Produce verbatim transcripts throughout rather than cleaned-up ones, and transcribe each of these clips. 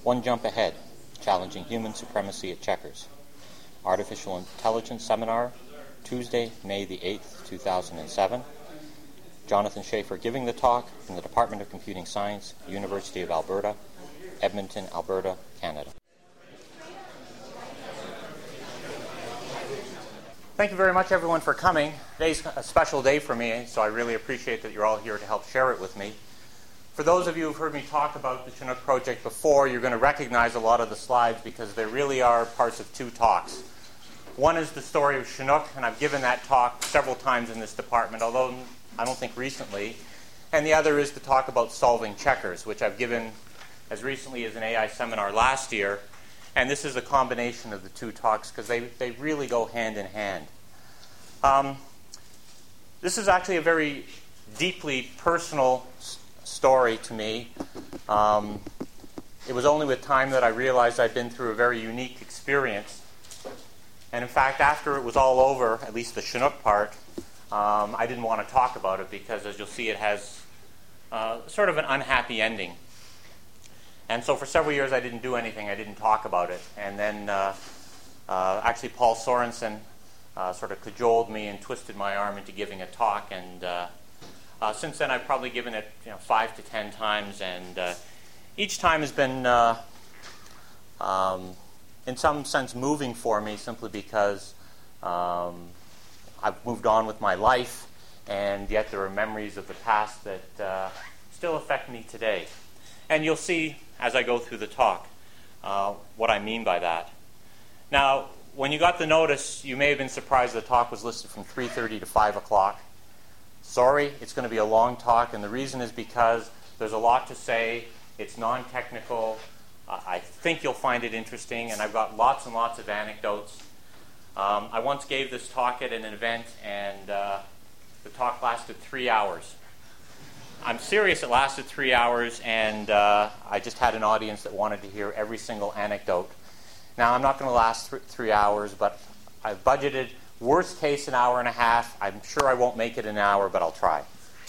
One Jump Ahead, Challenging Human Supremacy at Checkers. Artificial Intelligence Seminar, Tuesday, May the eighth, two thousand seven. Jonathan Schaefer giving the talk from the Department of Computing Science, University of Alberta, Edmonton, Alberta, Canada. Thank you very much, everyone, for coming. Today's a special day for me, so I really appreciate that you're all here to help share it with me. For those of you who've heard me talk about the Chinook project before, you're going to recognize a lot of the slides because they really are parts of two talks. One is the story of Chinook, and I've given that talk several times in this department, although I don't think recently. And the other is the talk about solving checkers, which I've given as recently as an A I seminar last year. And this is a combination of the two talks because they, they really go hand in hand. Um, this is actually a very deeply personal s- story to me. Um, it was only with time that I realized I'd been through a very unique experience. And in fact, after it was all over, at least the Chinook part, um, I didn't want to talk about it because, as you'll see, it has uh, sort of an unhappy ending. And so for several years, I didn't do anything. I didn't talk about it. And then uh, uh, actually Paul Sorensen uh, sort of cajoled me and twisted my arm into giving a talk. And uh, uh, since then, I've probably given it you know, five to ten times. And uh, each time has been, uh, um, in some sense, moving for me simply because um, I've moved on with my life. And yet there are memories of the past that uh, still affect me today. And you'll see as I go through the talk uh, what I mean by that. Now, when you got the notice, you may have been surprised the talk was listed from three thirty to five o'clock. Sorry, it's going to be a long talk, and the reason is because there's a lot to say. It's non-technical. Uh, I think you'll find it interesting, and I've got lots and lots of anecdotes. Um, I once gave this talk at an event, and uh, the talk lasted three hours. I'm serious, it lasted three hours, and uh, I just had an audience that wanted to hear every single anecdote. Now, I'm not going to last th- three hours, but I've budgeted worst case an hour and a half. I'm sure I won't make it an hour, but I'll try.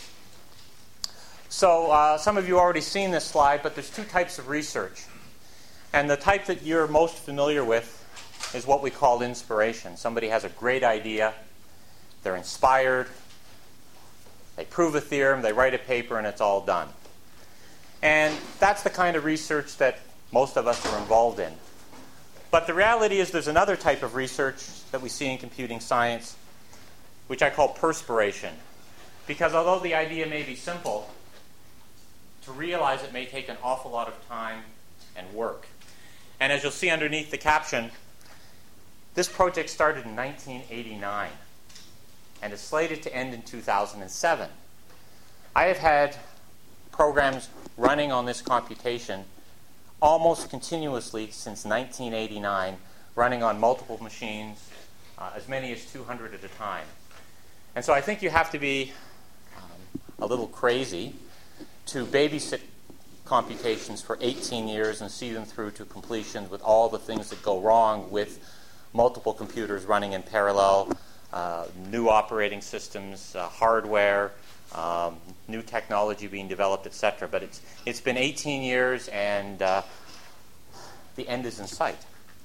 So uh, some of you have already seen this slide, but there's two types of research. And the type that you're most familiar with is what we call inspiration. Somebody has a great idea, they're inspired, they prove a theorem, they write a paper, and it's all done. And that's the kind of research that most of us are involved in. But the reality is there's another type of research that we see in computing science, which I call perspiration. Because although the idea may be simple, to realize it may take an awful lot of time and work. And as you'll see underneath the caption, this project started in nineteen eighty-nine. And is slated to end in two thousand seven. I have had programs running on this computation almost continuously since nineteen eighty-nine, running on multiple machines, uh, as many as two hundred at a time. And so I think you have to be um, a little crazy to babysit computations for eighteen years and see them through to completion with all the things that go wrong with multiple computers running in parallel. Uh, new operating systems, uh, hardware, um, new technology being developed, et cetera. But it's it's been eighteen years, and uh, the end is in sight.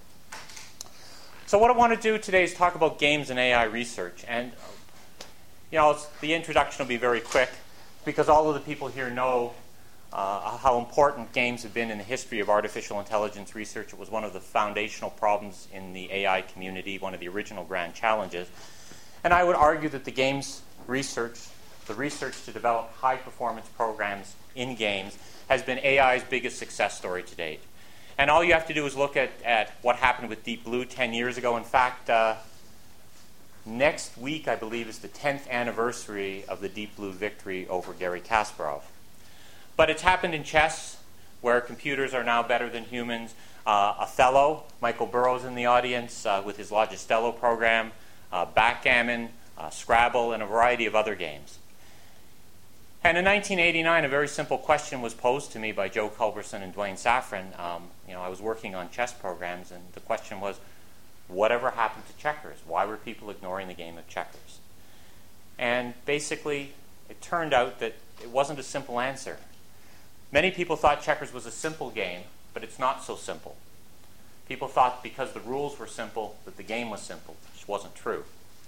So what I want to do today is talk about games and A I research. And you know, it's, the introduction will be very quick because all of the people here know uh, how important games have been in the history of artificial intelligence research. It was one of the foundational problems in the A I community, one of the original grand challenges. And I would argue that the games research, the research to develop high-performance programs in games, has been A I's biggest success story to date. And all you have to do is look at, at what happened with Deep Blue ten years ago. In fact, uh, next week, I believe, is the tenth anniversary of the Deep Blue victory over Garry Kasparov. But it's happened in chess, where computers are now better than humans. Uh, Othello, Michael Burrows in the audience uh, with his Logistello program. Uh, backgammon, uh, Scrabble, and a variety of other games. And in nineteen eighty-nine, a very simple question was posed to me by Joe Culberson and Dwayne Safran. Um, you know, I was working on chess programs, and the question was, whatever happened to checkers? Why were people ignoring the game of checkers? And basically, it turned out that it wasn't a simple answer. Many people thought checkers was a simple game, but it's not so simple. People thought because the rules were simple that the game was simple, which wasn't true.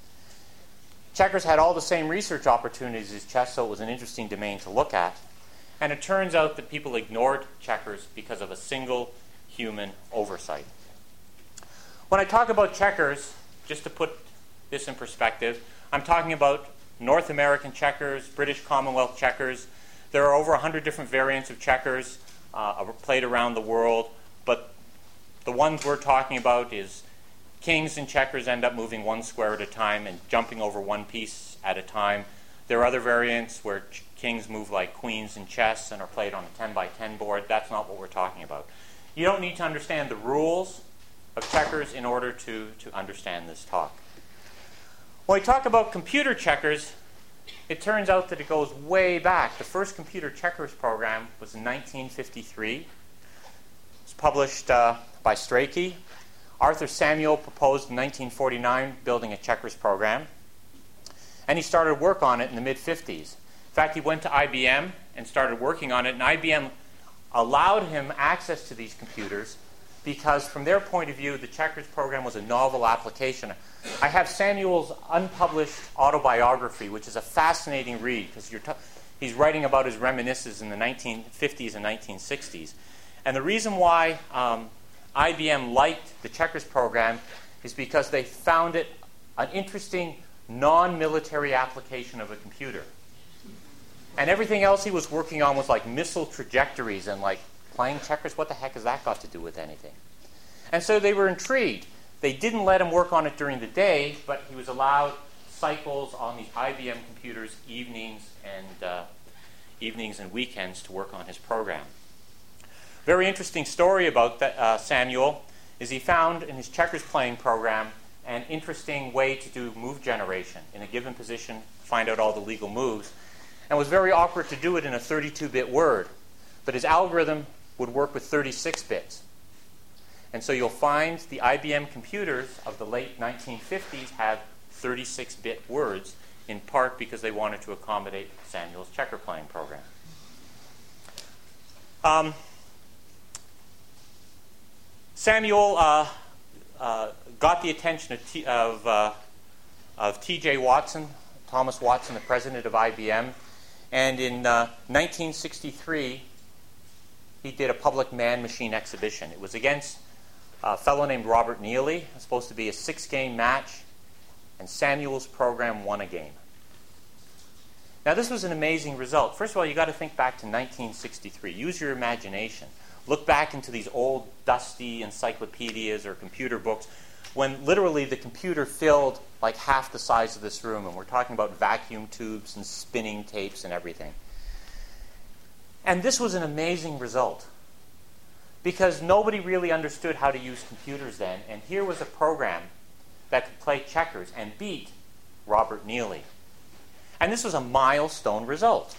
Checkers had all the same research opportunities as chess, so it was an interesting domain to look at. And it turns out that people ignored checkers because of a single human oversight. When I talk about checkers, just to put this in perspective, I'm talking about North American checkers, British Commonwealth checkers. There are over one hundred different variants of checkers uh, played around the world, but the ones we're talking about is kings in checkers end up moving one square at a time and jumping over one piece at a time. There are other variants where ch- kings move like queens in chess and are played on a ten by ten board. That's not what we're talking about. You don't need to understand the rules of checkers in order to, to understand this talk. When we talk about computer checkers, it turns out that it goes way back. The first computer checkers program was in nineteen fifty-three. It was published uh, by Strachey. Arthur Samuel proposed in nineteen forty-nine building a checkers program. And he started work on it in the mid fifties. In fact, he went to I B M and started working on it, and I B M allowed him access to these computers because from their point of view, the checkers program was a novel application. I have Samuel's unpublished autobiography, which is a fascinating read because you're t- he's writing about his reminiscences in the nineteen fifties and nineteen sixties. And the reason why um, I B M liked the checkers program is because they found it an interesting non-military application of a computer. And everything else he was working on was like missile trajectories and like playing checkers. What the heck has that got to do with anything? And so they were intrigued. They didn't let him work on it during the day, but he was allowed cycles on these I B M computers, evenings and uh, evenings and weekends to work on his program. Very interesting story about that, uh, Samuel is he found in his checkers playing program an interesting way to do move generation in a given position, find out all the legal moves, and it was very awkward to do it in a thirty-two bit word. But his algorithm would work with thirty-six bits. And so you'll find the I B M computers of the late nineteen fifties have thirty-six bit words, in part because they wanted to accommodate Samuel's checker playing program. Um, Samuel uh, uh, got the attention of, T, of, uh, of T J Watson, Thomas Watson, the president of I B M, and in uh, nineteen sixty-three, he did a public man-machine exhibition. It was against a fellow named Robert Neely. It was supposed to be a six-game match, and Samuel's program won a game. Now, this was an amazing result. First of all, you've got to think back to nineteen sixty-three. Use your imagination. Look back into these old, dusty encyclopedias or computer books when literally the computer filled like half the size of this room, and we're talking about vacuum tubes and spinning tapes and everything. And this was an amazing result because nobody really understood how to use computers then, and here was a program that could play checkers and beat Robert Neely. And this was a milestone result.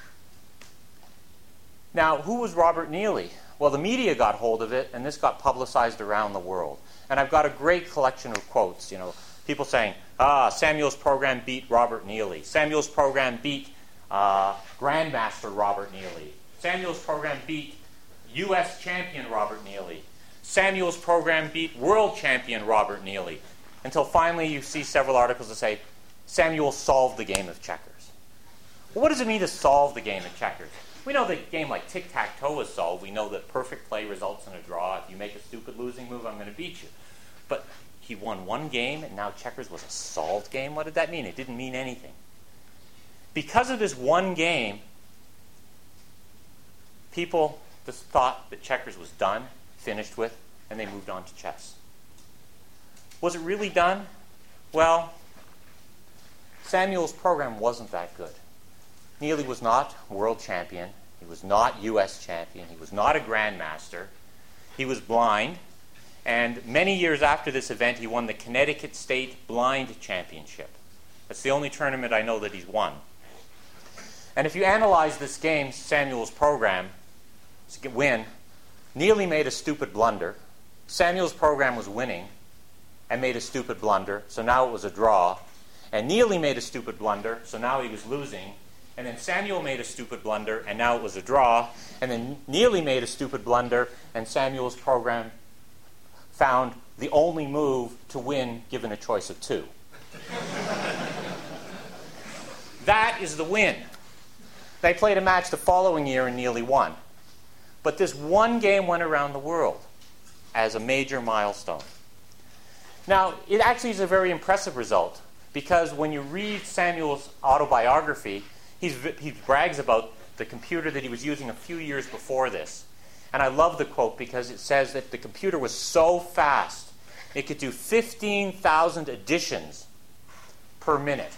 Now, who was Robert Neely? Well, the media got hold of it, and this got publicized around the world. And I've got a great collection of quotes, you know, people saying, ah, Samuel's program beat Robert Neely. Samuel's program beat uh, Grandmaster Robert Neely. Samuel's program beat U S champion Robert Neely. Samuel's program beat world champion Robert Neely. Until finally you see several articles that say, Samuel solved the game of checkers. Well, what does it mean to solve the game of checkers? We know that a game like tic-tac-toe is solved. We know that perfect play results in a draw. If you make a stupid losing move, I'm going to beat you. But he won one game, and now checkers was a solved game? What did that mean? It didn't mean anything. Because of this one game, people just thought that checkers was done, finished with, and they moved on to chess. Was it really done? Well, Samuel's program wasn't that good. Neely was not world champion. He was not U S champion. He was not a grandmaster. He was blind. And many years after this event, he won the Connecticut State Blind Championship. That's the only tournament I know that he's won. And if you analyze this game, Samuel's program, to win, Neely made a stupid blunder. Samuel's program was winning and made a stupid blunder, so now it was a draw. And Neely made a stupid blunder, so now he was losing. And then Samuel made a stupid blunder, and now it was a draw. And then Neely made a stupid blunder, and Samuel's program found the only move to win given a choice of two. That is the win. They played a match the following year, and Neely won. But this one game went around the world as a major milestone. Now, it actually is a very impressive result, because when you read Samuel's autobiography, he's, he brags about the computer that he was using a few years before this. And I love the quote because it says that the computer was so fast, it could do fifteen thousand additions per minute.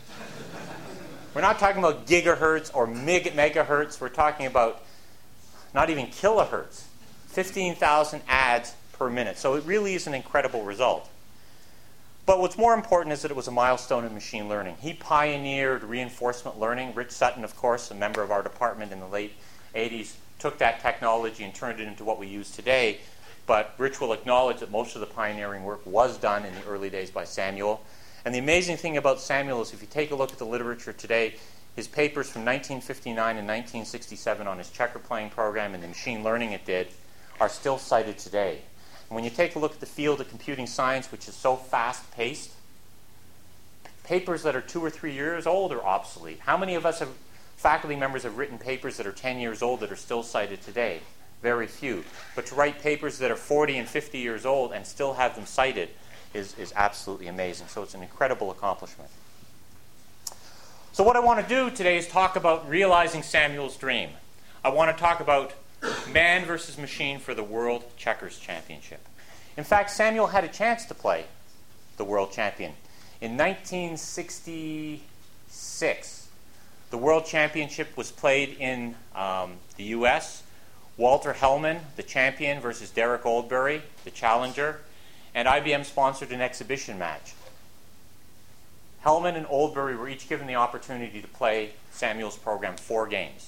We're not talking about gigahertz or meg- megahertz. We're talking about not even kilohertz. fifteen thousand adds per minute. So it really is an incredible result. But what's more important is that it was a milestone in machine learning. He pioneered reinforcement learning. Rich Sutton, of course, a member of our department in the late eighties, took that technology and turned it into what we use today. But Rich will acknowledge that most of the pioneering work was done in the early days by Samuel. And the amazing thing about Samuel is if you take a look at the literature today, his papers from nineteen fifty-nine and nineteen sixty-seven on his checker playing program and the machine learning it did are still cited today. And when you take a look at the field of computing science, which is so fast-paced, papers that are two or three years old are obsolete. How many of us have, faculty members have written papers that are ten years old that are still cited today? Very few. But to write papers that are forty and fifty years old and still have them cited is, is absolutely amazing. So it's an incredible accomplishment. So what I want to do today is talk about realizing Samuel's dream. I want to talk about man versus machine for the World Checkers Championship. In fact, Samuel had a chance to play the world champion. In nineteen sixty-six, the World Championship was played in um, the U S Walter Hellman, the champion, versus Derek Oldbury, the challenger, and I B M sponsored an exhibition match. Hellman and Oldbury were each given the opportunity to play Samuel's program four games.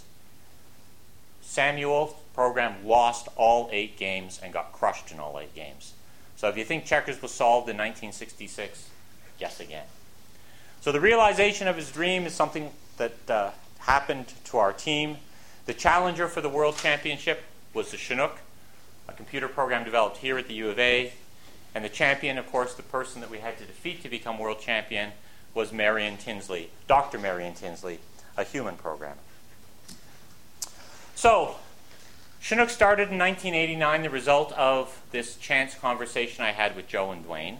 Samuel's program lost all eight games and got crushed in all eight games. So if you think checkers was solved in nineteen sixty-six, guess again. So the realization of his dream is something that uh, happened to our team. The challenger for the World Championship was the Chinook, a computer program developed here at the U of A. And the champion, of course, the person that we had to defeat to become world champion, was Marion Tinsley, Doctor Marion Tinsley, a human programmer. So, Chinook started in nineteen eighty-nine, the result of this chance conversation I had with Joe and Dwayne.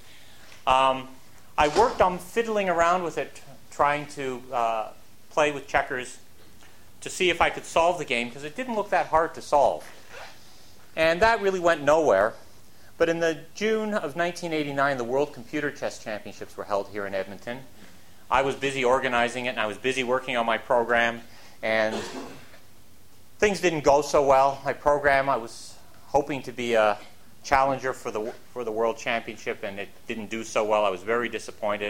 Um, I worked on fiddling around with it, trying to uh, play with checkers to see if I could solve the game, because it didn't look that hard to solve. And that really went nowhere. But in the June of nineteen eighty-nine, the World Computer Chess Championships were held here in Edmonton. I was busy organizing it, and I was busy working on my program, and things didn't go so well. My program, I was hoping to be a challenger for the for the World Championship, and it didn't do so well. I was very disappointed.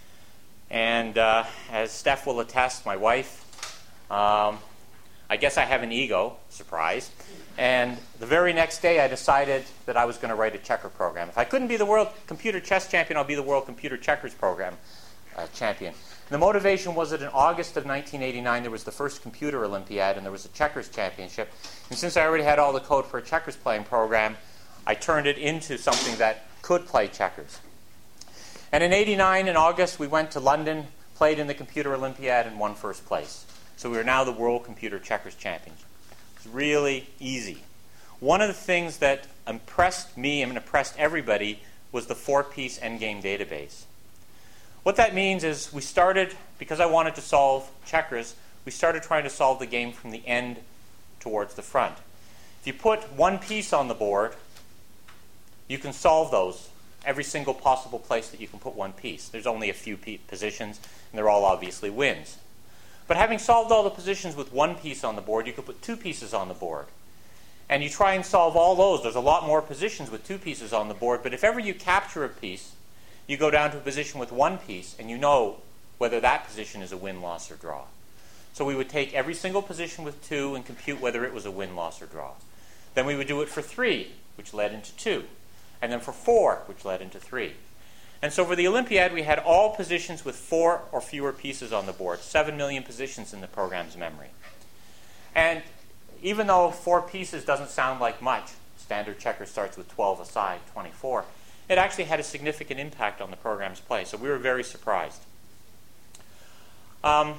And uh, as Steph will attest, my wife, um, I guess I have an ego, surprise. And the very next day, I decided that I was going to write a checker program. If I couldn't be the World Computer Chess Champion, I'll be the World Computer Checkers Program uh, Champion. And the motivation was that in August of nineteen eighty-nine, there was the first Computer Olympiad, and there was a Checkers Championship. And since I already had all the code for a checkers playing program, I turned it into something that could play checkers. And in eighty-nine, in August, we went to London, played in the Computer Olympiad, and won first place. So we are now the World Computer Checkers Champions. It's really easy. One of the things that impressed me and impressed everybody was the four-piece endgame database. What that means is we started, because I wanted to solve checkers, we started trying to solve the game from the end towards the front. If you put one piece on the board, you can solve those every single possible place that you can put one piece. There's only a few positions, and they're all obviously wins. But having solved all the positions with one piece on the board, you could put two pieces on the board. And you try and solve all those. There's a lot more positions with two pieces on the board, but if ever you capture a piece, you go down to a position with one piece, and you know whether that position is a win, loss, or draw. So we would take every single position with two and compute whether it was a win, loss, or draw. Then we would do it for three, which led into two. And then for four, which led into three. And so for the Olympiad, we had all positions with four or fewer pieces on the board, seven million positions in the program's memory. And even though four pieces doesn't sound like much, standard checker starts with twelve aside, twenty-four, it actually had a significant impact on the program's play. So we were very surprised. Um,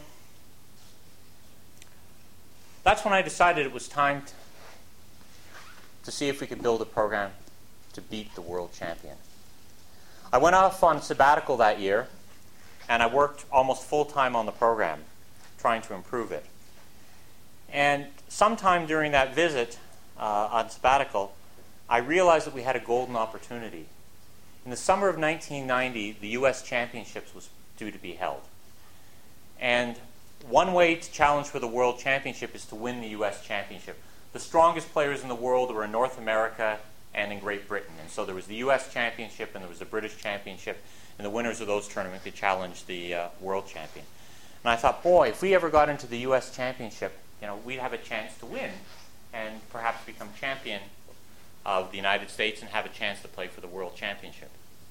that's when I decided it was time to, to see if we could build a program to beat the world champion. I went off on sabbatical that year, and I worked almost full-time on the program, trying to improve it. And sometime during that visit uh, on sabbatical, I realized that we had a golden opportunity. In the summer of nineteen ninety, the U S Championships was due to be held. And one way to challenge for the World Championship is to win the U S Championship. The strongest players in the world were in North America and in Great Britain. And so there was the U S Championship and there was the British Championship, and the winners of those tournaments could challenge the uh, World Champion. And I thought, boy, if we ever got into the U S Championship, you know, we'd have a chance to win and perhaps become champion of the United States and have a chance to play for the World Championship.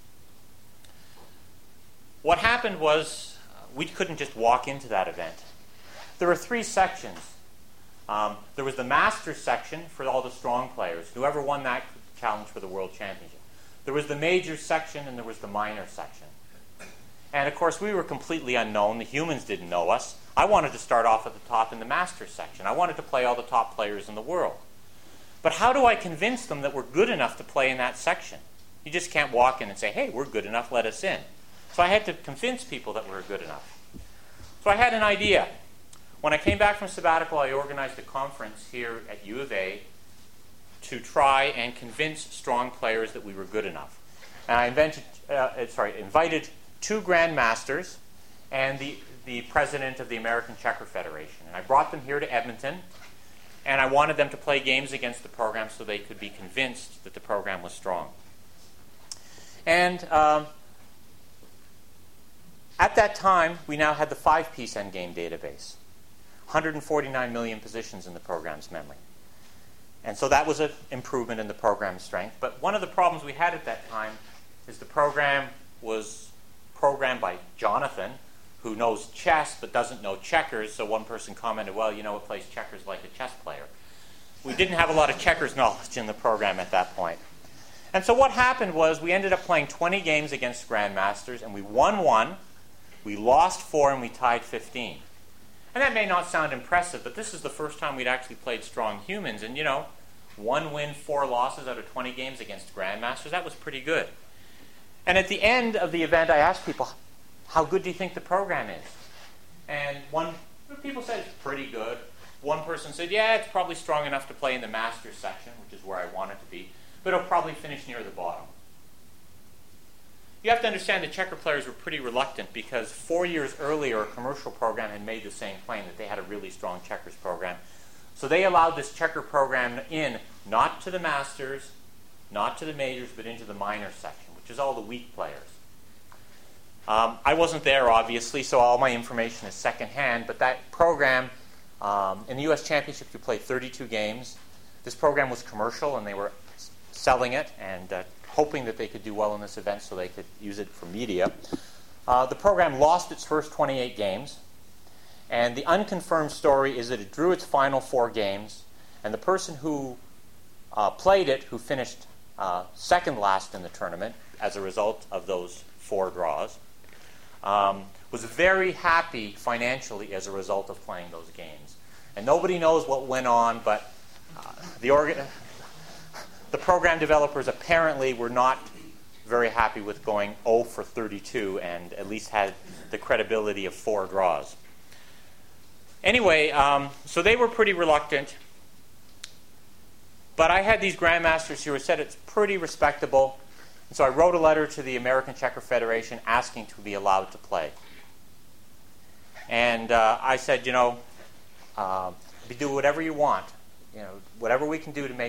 What happened was uh, we couldn't just walk into that event. There were three sections. Um, there was the Masters section for all the strong players. Whoever won that could challenge for the World Championship. There was the Majors section and there was the Minors section. And of course we were completely unknown. The humans didn't know us. I wanted to start off at the top in the Masters section. I wanted to play all the top players in the world. But how do I convince them that we're good enough to play in that section? You just can't walk in and say, hey, we're good enough, let us in. So I had to convince people that we were good enough. So I had an idea. When I came back from sabbatical, I organized a conference here at U of A to try and convince strong players that we were good enough. And I invented, uh, sorry, invited two grandmasters and the, the president of the American Checker Federation. And I brought them here to Edmonton, and I wanted them to play games against the program so they could be convinced that the program was strong. And um, at that time, we now had the five-piece endgame database, one hundred forty-nine million positions in the program's memory. And so that was an improvement in the program's strength. But one of the problems we had at that time is the program was programmed by Jonathan, who knows chess but doesn't know checkers. So one person commented, well, you know, it plays checkers like a chess player. We didn't have a lot of checkers knowledge in the program at that point. And so what happened was we ended up playing twenty games against grandmasters, and we won one, we lost four, and we tied fifteen. And that may not sound impressive, but this is the first time we'd actually played strong humans. And, you know, one win, four losses out of twenty games against grandmasters, that was pretty good. And at the end of the event, I asked people, how good do you think the program is? And one people said it's pretty good. One person said, yeah, it's probably strong enough to play in the Masters section, which is where I want it to be, but it'll probably finish near the bottom. You have to understand the checker players were pretty reluctant because four years earlier, a commercial program had made the same claim that they had a really strong checkers program. So they allowed this checker program in, not to the Masters, not to the Majors, but into the Minors section, which is all the weak players. Um, I wasn't there, obviously, so all my information is secondhand, but that program, um, in the U S Championship, you played thirty-two games. This program was commercial, and they were selling it and uh, hoping that they could do well in this event so they could use it for media. Uh, the program lost its first twenty-eight games, and the unconfirmed story is that it drew its final four games, and the person who uh, played it, who finished uh, second last in the tournament as a result of those four draws, Um, was very happy financially as a result of playing those games. And nobody knows what went on, but uh, the, orga- the program developers apparently were not very happy with going oh for thirty-two and at least had the credibility of four draws. Anyway, um, so they were pretty reluctant. But I had these grandmasters who said it's pretty respectable. And so I wrote a letter to the American Checker Federation asking to be allowed to play. And uh, I said, you know, uh, do whatever you want, you know, whatever we can do to make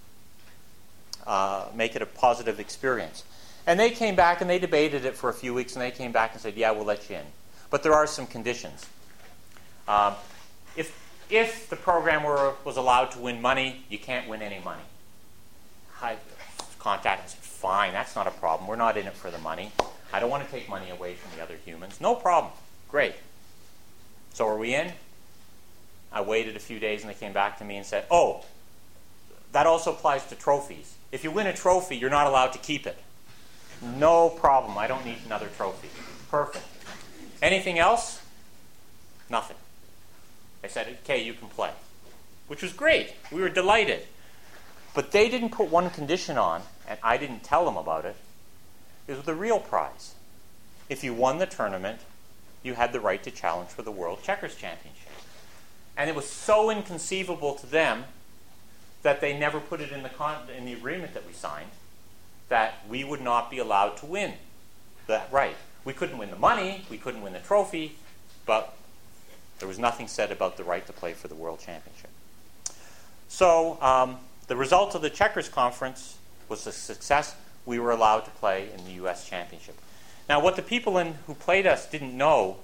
uh, make it a positive experience. And they came back and they debated it for a few weeks, and they came back and said, yeah, we'll let you in. But there are some conditions. Um, if if the program were was allowed to win money, you can't win any money. I contacted and said, fine. That's not a problem. We're not in it for the money. I don't want to take money away from the other humans. No problem. Great. So are we in? I waited a few days and they came back to me and said, oh, that also applies to trophies. If you win a trophy, you're not allowed to keep it. No problem. I don't need another trophy. Perfect. Anything else? Nothing. They said, okay, you can play. Which was great. We were delighted. But they didn't put one condition on, and I didn't tell them about it. It was the real prize. If you won the tournament, you had the right to challenge for the World Checkers Championship. And it was so inconceivable to them that they never put it in the con- in the agreement that we signed that we would not be allowed to win that right. We couldn't win the money, we couldn't win the trophy, but there was nothing said about the right to play for the World Championship. So um, the result of the Checkers Conference was a success. We were allowed to play in the U S Championship. Now, what the people in, who played us didn't know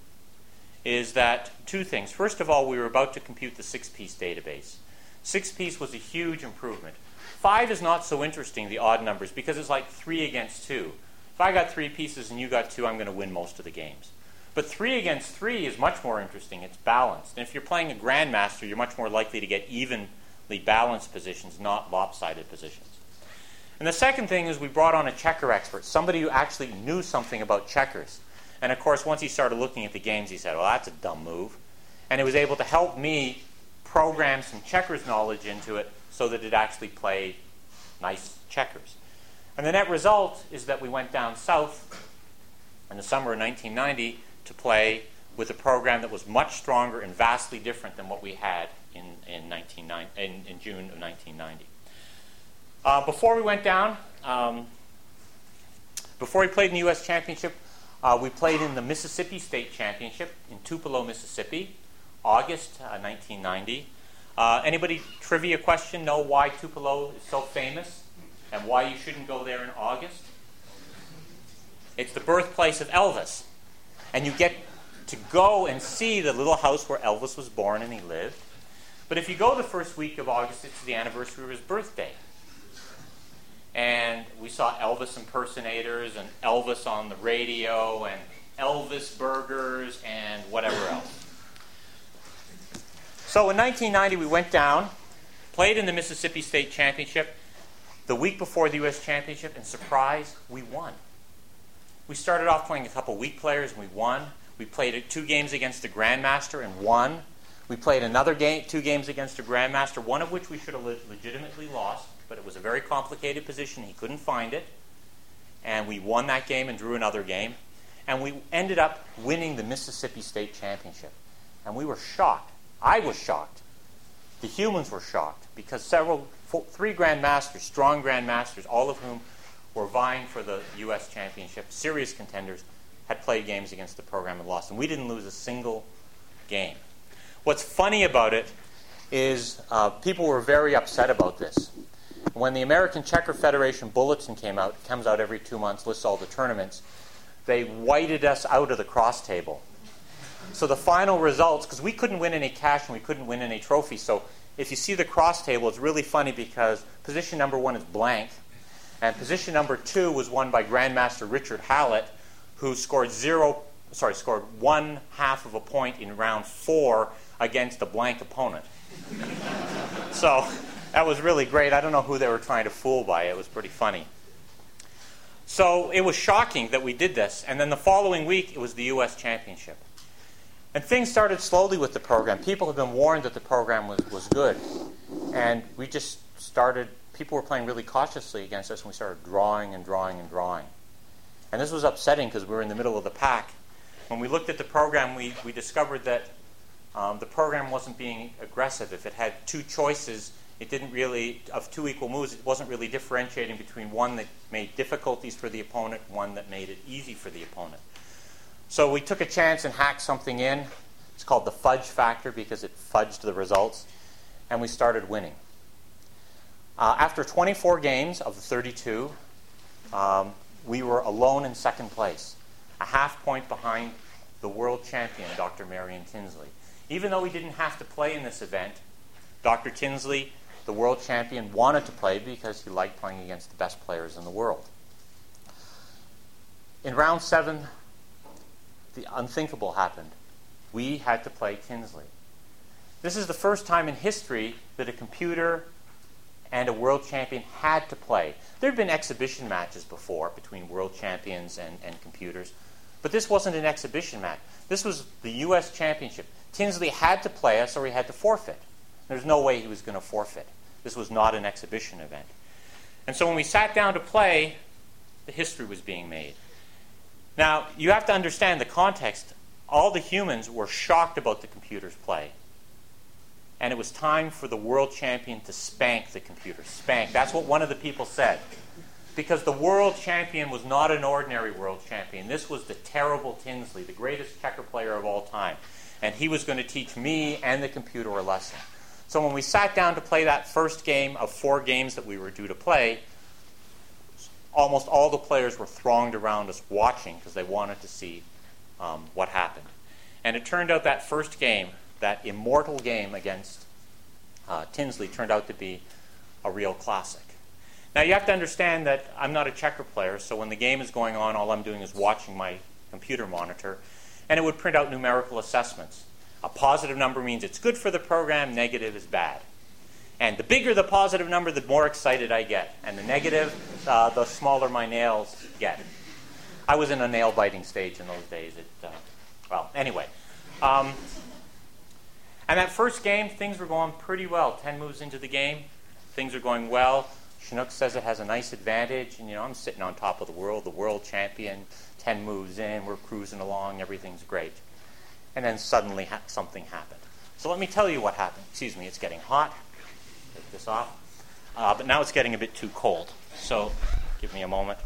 is that two things. First of all, we were about to compute the six-piece database. Six-piece was a huge improvement. Five is not so interesting, the odd numbers, because it's like three against two. If I got three pieces and you got two, I'm going to win most of the games. But three against three is much more interesting. It's balanced. And if you're playing a grandmaster, you're much more likely to get evenly balanced positions, not lopsided positions. And the second thing is we brought on a checker expert, somebody who actually knew something about checkers. And of course, once he started looking at the games, he said, well, that's a dumb move. And it was able to help me program some checkers knowledge into it so that it actually played nice checkers. And the net result is that we went down south in the summer of nineteen ninety to play with a program that was much stronger and vastly different than what we had in, in, nineteen ninety, in, in June of nineteen ninety. Uh, before we went down, um, before we played in the U S Championship, uh, we played in the Mississippi State Championship in Tupelo, Mississippi, August uh, nineteen ninety. Uh, anybody trivia question know why Tupelo is so famous and why you shouldn't go there in August? It's the birthplace of Elvis. And you get to go and see the little house where Elvis was born and he lived. But if you go the first week of August, it's the anniversary of his birthday. And we saw Elvis impersonators and Elvis on the radio and Elvis burgers and whatever else. So in nineteen ninety, we went down, played in the Mississippi State Championship the week before the U S Championship, and surprise, we won. We started off playing a couple weak players, and we won. We played two games against the Grandmaster and won. We played another game, two games against the Grandmaster, one of which we should have le- legitimately lost, but it was a very complicated position. He couldn't find it. And we won that game and drew another game. And we ended up winning the Mississippi State Championship. And we were shocked. I was shocked. The humans were shocked because several, four, three grandmasters, strong grandmasters, all of whom were vying for the U S Championship, serious contenders, had played games against the program and lost. And we didn't lose a single game. What's funny about it is uh, people were very upset about this. When the American Checker Federation Bulletin came out, it comes out every two months, lists all the tournaments, they whited us out of the cross table. So the final results, because we couldn't win any cash and we couldn't win any trophies, so if you see the cross table, it's really funny because position number one is blank, and position number two was won by Grandmaster Richard Hallett, who scored zero, sorry, scored one half of a point in round four against a blank opponent. So that was really great. I don't know who they were trying to fool by. It was pretty funny. So it was shocking that we did this, and then the following week it was the U S Championship. And things started slowly with the program. People had been warned that the program was, was good. And we just started, people were playing really cautiously against us, and we started drawing and drawing and drawing. And this was upsetting because we were in the middle of the pack. When we looked at the program, we, we discovered that um, the program wasn't being aggressive. If it had two choices, it didn't really, of two equal moves, it wasn't really differentiating between one that made difficulties for the opponent and one that made it easy for the opponent. So we took a chance and hacked something in. It's called the fudge factor because it fudged the results. And we started winning. Uh, after twenty-four games of the thirty-two, um, we were alone in second place, a half point behind the world champion, Doctor Marion Tinsley. Even though we didn't have to play in this event, Doctor Tinsley the world champion wanted to play because he liked playing against the best players in the world. In round seven, the unthinkable happened. We had to play Tinsley. This is the first time in history that a computer and a world champion had to play. There had been exhibition matches before between world champions and, and computers, but this wasn't an exhibition match. This was the U S championship. Tinsley had to play us or he had to forfeit. There's no way he was going to forfeit. This was not an exhibition event. And so when we sat down to play, the history was being made. Now, you have to understand the context. All the humans were shocked about the computer's play. And it was time for the world champion to spank the computer. Spank. That's what one of the people said. Because the world champion was not an ordinary world champion. This was the terrible Tinsley, the greatest checker player of all time. And he was going to teach me and the computer a lesson. So when we sat down to play that first game of four games that we were due to play, almost all the players were thronged around us watching because they wanted to see um, what happened. And it turned out that first game, that immortal game against uh, Tinsley, turned out to be a real classic. Now you have to understand that I'm not a checker player, so when the game is going on, all I'm doing is watching my computer monitor, and it would print out numerical assessments. A positive number means it's good for the program, negative is bad. And the bigger the positive number, the more excited I get. And the negative, uh, the smaller my nails get. I was in a nail-biting stage in those days. It, uh, well, anyway. Um, and that first game, things were going pretty well. Ten moves into the game, things are going well. Chinook says it has a nice advantage. And, you know, I'm sitting on top of the world, the world champion. Ten moves in, we're cruising along, everything's great. And then suddenly ha- something happened. So let me tell you what happened. Excuse me, it's getting hot. Take this off. Uh, but now it's getting a bit too cold. So give me a moment.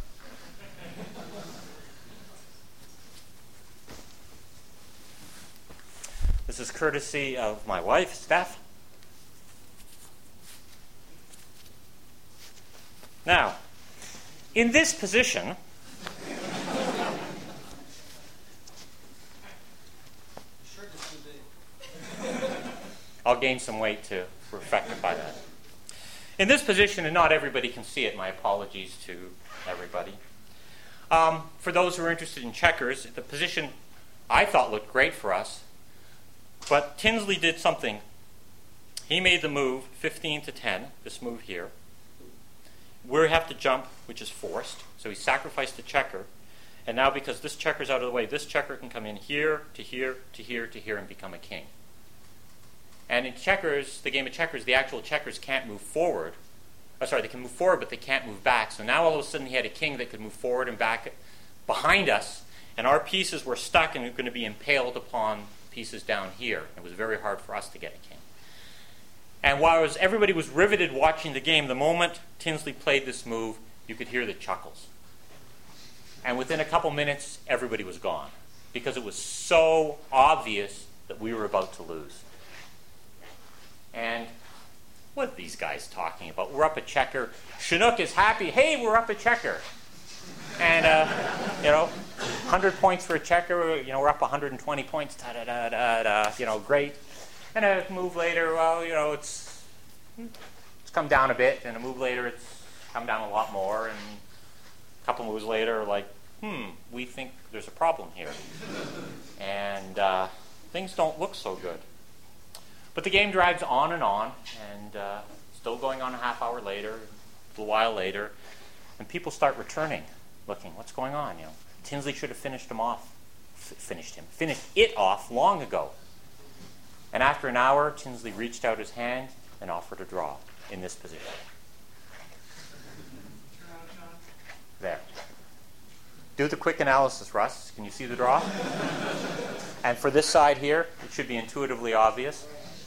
This is courtesy of my wife, Steph. Now, in this position, I'll gain some weight to rectify that. In this position, and not everybody can see it, my apologies to everybody. Um, for those who are interested in checkers, the position I thought looked great for us, but Tinsley did something. He made the move fifteen to ten, this move here. We have to jump, which is forced, so he sacrificed the checker, and now because this checker's out of the way, this checker can come in here, to here, to here, to here, and become a king. And in checkers, the game of checkers, the actual checkers can't move forward. Oh, sorry, they can move forward, but they can't move back. So now all of a sudden he had a king that could move forward and back behind us, and our pieces were stuck and were going to be impaled upon pieces down here. It was very hard for us to get a king. And while was, everybody was riveted watching the game, the moment Tinsley played this move, you could hear the chuckles. And within a couple minutes, everybody was gone because it was so obvious that we were about to lose. And what are these guys talking about? We're up a checker. Chinook is happy. Hey, we're up a checker. And, uh, you know, one hundred points for a checker. You know, we're up one hundred twenty points. Da, da, da, da, da, you know, great. And a move later, well, you know, it's it's come down a bit. And a move later, it's come down a lot more. And a couple moves later, like, hmm, we think there's a problem here. And uh, things don't look so good. But the game drags on and on, and uh, still going on a half hour later, a little while later, and people start returning, looking, what's going on? You know, Tinsley should have finished him off, f- finished him, finished it off long ago. And after an hour, Tinsley reached out his hand and offered a draw in this position. There. Do the quick analysis, Russ. Can you see the draw? And for this side here, it should be intuitively obvious.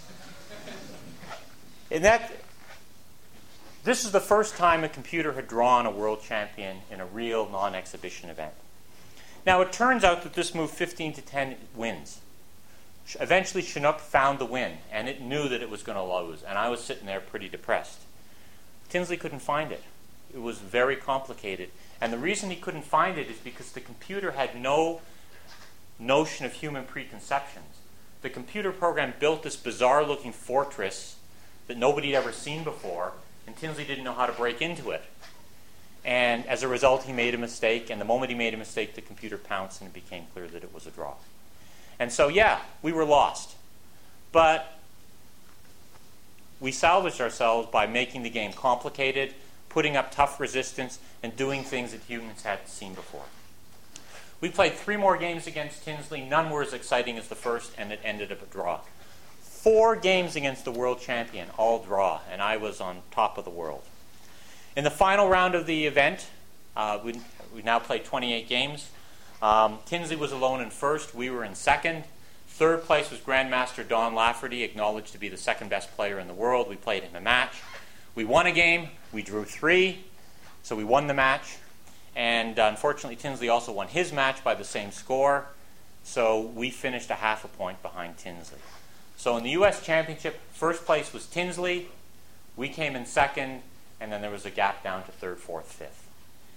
In that, this is the first time a computer had drawn a world champion in a real non-exhibition event. Now, it turns out that this move fifteen to ten wins. Eventually, Chinook found the win, and it knew that it was going to lose, and I was sitting there pretty depressed. Tinsley couldn't find it. It was very complicated, and the reason he couldn't find it is because the computer had no notion of human preconceptions. The computer program built this bizarre-looking fortress that nobody had ever seen before, and Tinsley didn't know how to break into it. And as a result, he made a mistake, and the moment he made a mistake, the computer pounced, and it became clear that it was a draw. And so, yeah, we were lost. But we salvaged ourselves by making the game complicated, putting up tough resistance, and doing things that humans hadn't seen before. We played three more games against Tinsley. None were as exciting as the first, and it ended up a draw. Four games against the world champion, all draw, and I was on top of the world. In the final round of the event, uh, we, we now played twenty-eight games. Um, Tinsley was alone in first. We were in second. Third place was Grandmaster Don Lafferty, acknowledged to be the second best player in the world. We played him a match. We won a game. We drew three, so we won the match. And uh, unfortunately, Tinsley also won his match by the same score, so we finished a half a point behind Tinsley. So in the U S Championship, first place was Tinsley. We came in second, and then there was a gap down to third, fourth, fifth.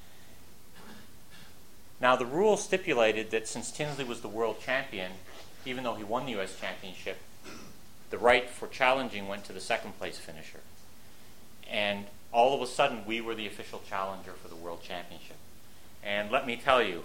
Now, the rules stipulated that since Tinsley was the world champion, even though he won the U S Championship, the right for challenging went to the second place finisher. And all of a sudden, we were the official challenger for the World Championship. And let me tell you,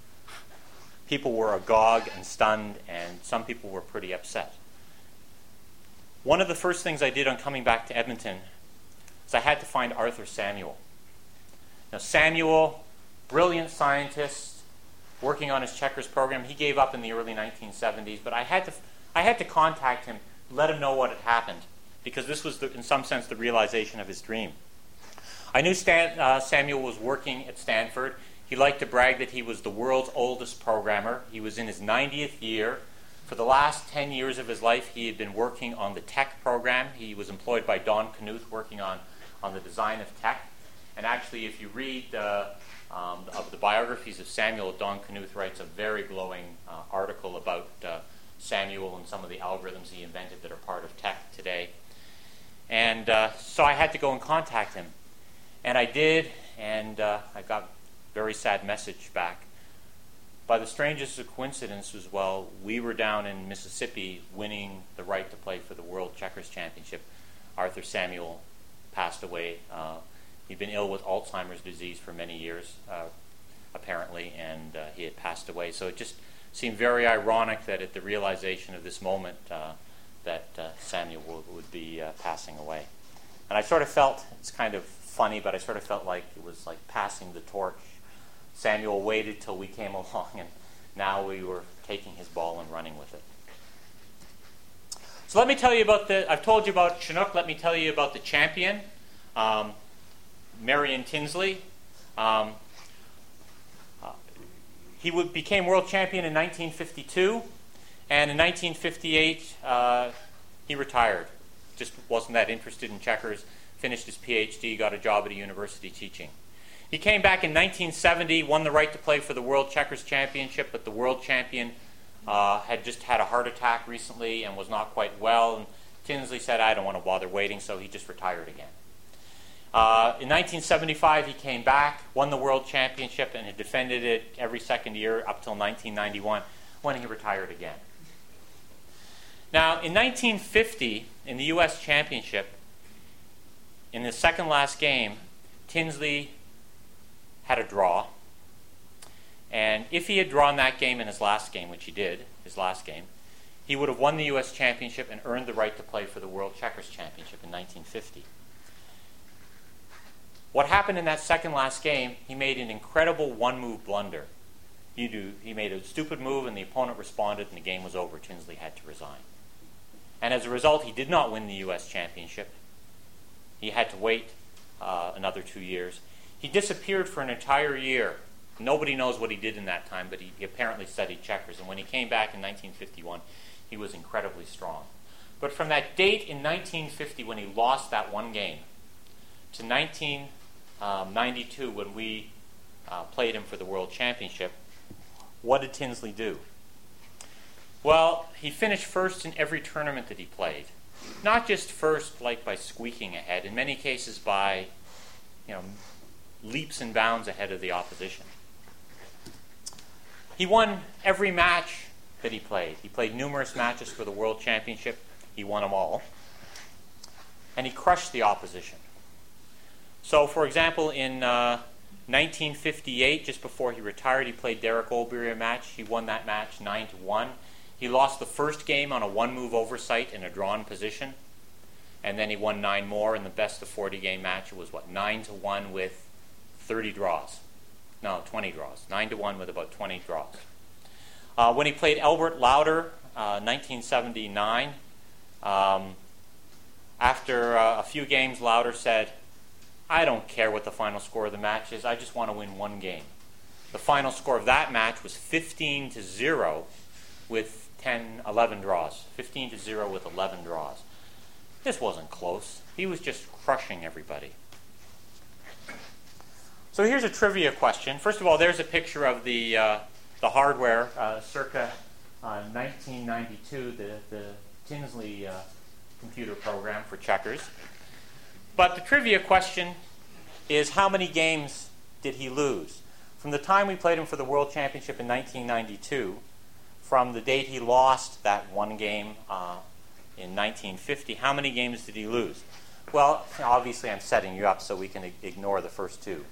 people were agog and stunned, and some people were pretty upset. One of the first things I did on coming back to Edmonton is I had to find Arthur Samuel. Now, Samuel, brilliant scientist, working on his checkers program. He gave up in the early nineteen seventies, but I had to, I had to contact him, let him know what had happened, because this was, the, in some sense, the realization of his dream. I knew Stan, uh, Samuel was working at Stanford. He liked to brag that he was the world's oldest programmer. He was in his ninetieth year. For the last ten years of his life, he had been working on the tech program. He was employed by Don Knuth, working on, on the design of tech. And actually, if you read uh, um, of the biographies of Samuel, Don Knuth writes a very glowing uh, article about uh, Samuel and some of the algorithms he invented that are part of tech today. And uh, so I had to go and contact him. And I did, and uh, I got a very sad message back. By the strangest of coincidences, well, we were down in Mississippi winning the right to play for the World Checkers Championship. Arthur Samuel passed away. Uh, he'd been ill with Alzheimer's disease for many years, uh, apparently, and uh, he had passed away. So it just seemed very ironic that at the realization of this moment uh, that uh, Samuel would, would be uh, passing away. And I sort of felt, it's kind of funny, but I sort of felt like it was like passing the torch. Samuel waited till we came along, and now we were taking his ball and running with it. So let me tell you about the, I've told you about Chinook, let me tell you about the champion, um, Marion Tinsley. Um, uh, he would, became world champion in nineteen fifty-two, and in nineteen fifty-eight uh, he retired. Just wasn't that interested in checkers, finished his P H D, got a job at a university teaching. He came back in nineteen seventy, won the right to play for the World Checkers Championship, but the world champion uh, had just had a heart attack recently and was not quite well. And Tinsley said, I don't want to bother waiting, so he just retired again. Uh, in nineteen seventy-five, he came back, won the World Championship, and had defended it every second year up till nineteen ninety-one, when he retired again. Now, in nineteen fifty, in the U S Championship, in the second last game, Tinsley had a draw, and if he had drawn that game in his last game, which he did, his last game, he would have won the U S Championship and earned the right to play for the World Checkers Championship in nineteen fifty. What happened in that second last game, he made an incredible one-move blunder. He, do, he made a stupid move, and the opponent responded, and the game was over. Tinsley had to resign. And as a result, he did not win the U S Championship. He had to wait uh, another two years. He disappeared for an entire year. Nobody knows what he did in that time, but he, he apparently studied checkers. And when he came back in nineteen fifty-one, he was incredibly strong. But from that date in nineteen fifty, when he lost that one game, to nineteen ninety-two, when we uh, played him for the World Championship, what did Tinsley do? Well, he finished first in every tournament that he played. Not just first, like by squeaking ahead. In many cases, by, you know, leaps and bounds ahead of the opposition. He won every match that he played. He played numerous matches for the World Championship. He won them all. and he crushed the opposition. So, for example, in uh, nineteen fifty-eight, just before he retired, he played Derek Olberry a match. He won that match nine to one. He lost the first game on a one-move oversight in a drawn position, and then he won nine more in the best of forty game match. It was, what, nine to one with thirty draws. No, twenty draws. nine to one with about twenty draws. Uh, when he played Albert Lauder, uh, nineteen seventy-nine, um, after uh, a few games, Lauder said, I don't care what the final score of the match is, I just want to win one game. The final score of that match was fifteen to zero with ten, eleven draws. fifteen to zero with eleven draws. This wasn't close. He was just crushing everybody. So here's a trivia question. First of all, there's a picture of the uh, the hardware, uh, circa uh, nineteen ninety-two, the, the Tinsley uh, computer program for checkers. But the trivia question is, how many games did he lose? From the time we played him for the World Championship in nineteen ninety-two, from the date he lost that one game uh, in nineteen fifty, how many games did he lose? Well, obviously I'm setting you up so we can ignore the first two.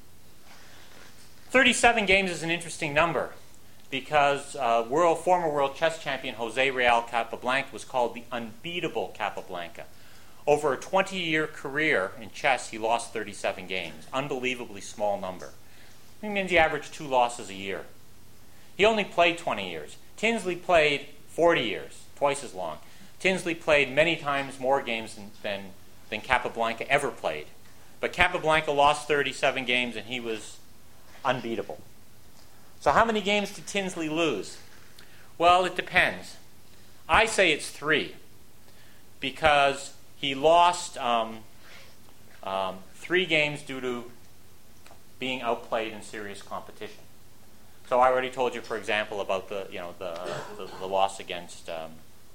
thirty-seven games is an interesting number because uh, world, former world chess champion Jose Real Capablanca was called the unbeatable Capablanca. Over a twenty-year career in chess, he lost thirty-seven games. Unbelievably small number. It means he averaged two losses a year. He only played twenty years. Tinsley played forty years, twice as long. Tinsley played many times more games than, than, than Capablanca ever played. But Capablanca lost thirty-seven games and he was unbeatable. So how many games did Tinsley lose? Well, it depends. I say it's three because he lost um, um, three games due to being outplayed in serious competition. So I already told you, for example, about the you know the the, the loss against um,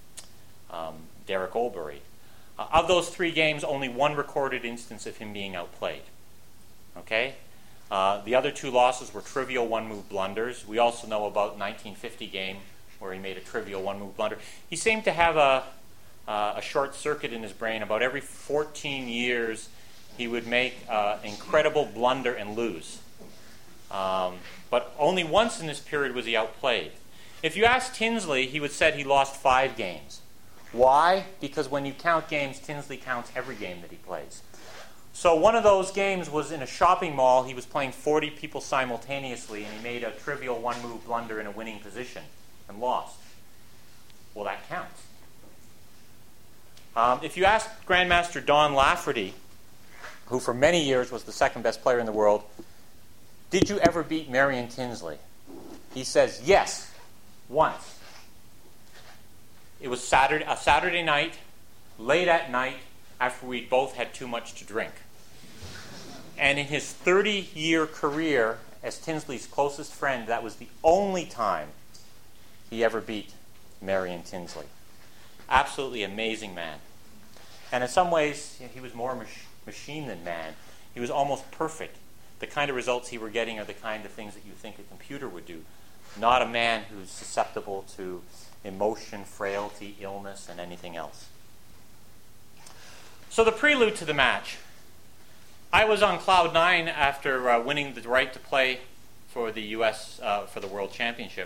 um, Derek Olberry. Uh, of those three games, only one recorded instance of him being outplayed. Okay. Uh, the other two losses were trivial one-move blunders. We also know about nineteen fifty game where he made a trivial one-move blunder. He seemed to have a, uh, a short circuit in his brain. About every fourteen years, he would make uh, an incredible blunder and lose. Um, but only once in this period was he outplayed. If you asked Tinsley, he would said he lost five games. Why? Because when you count games, Tinsley counts every game that he plays. So one of those games was in a shopping mall. He was playing forty people simultaneously, and he made a trivial one-move blunder in a winning position and lost. Well, that counts. Um, if you ask Grandmaster Don Lafferty, who for many years was the second best player in the world, did you ever beat Marion Tinsley? He says, yes, once. It was Saturday, a Saturday night, late at night, after we'd both had too much to drink. And in his thirty-year career as Tinsley's closest friend, that was the only time he ever beat Marion Tinsley. Absolutely amazing man. And in some ways, he was more mach- machine than man. He was almost perfect. The kind of results he were getting are the kind of things that you think a computer would do. Not a man who's susceptible to emotion, frailty, illness, and anything else. So the prelude to the match. I was on cloud nine after uh, winning the right to play for the U S uh, for the World Championship.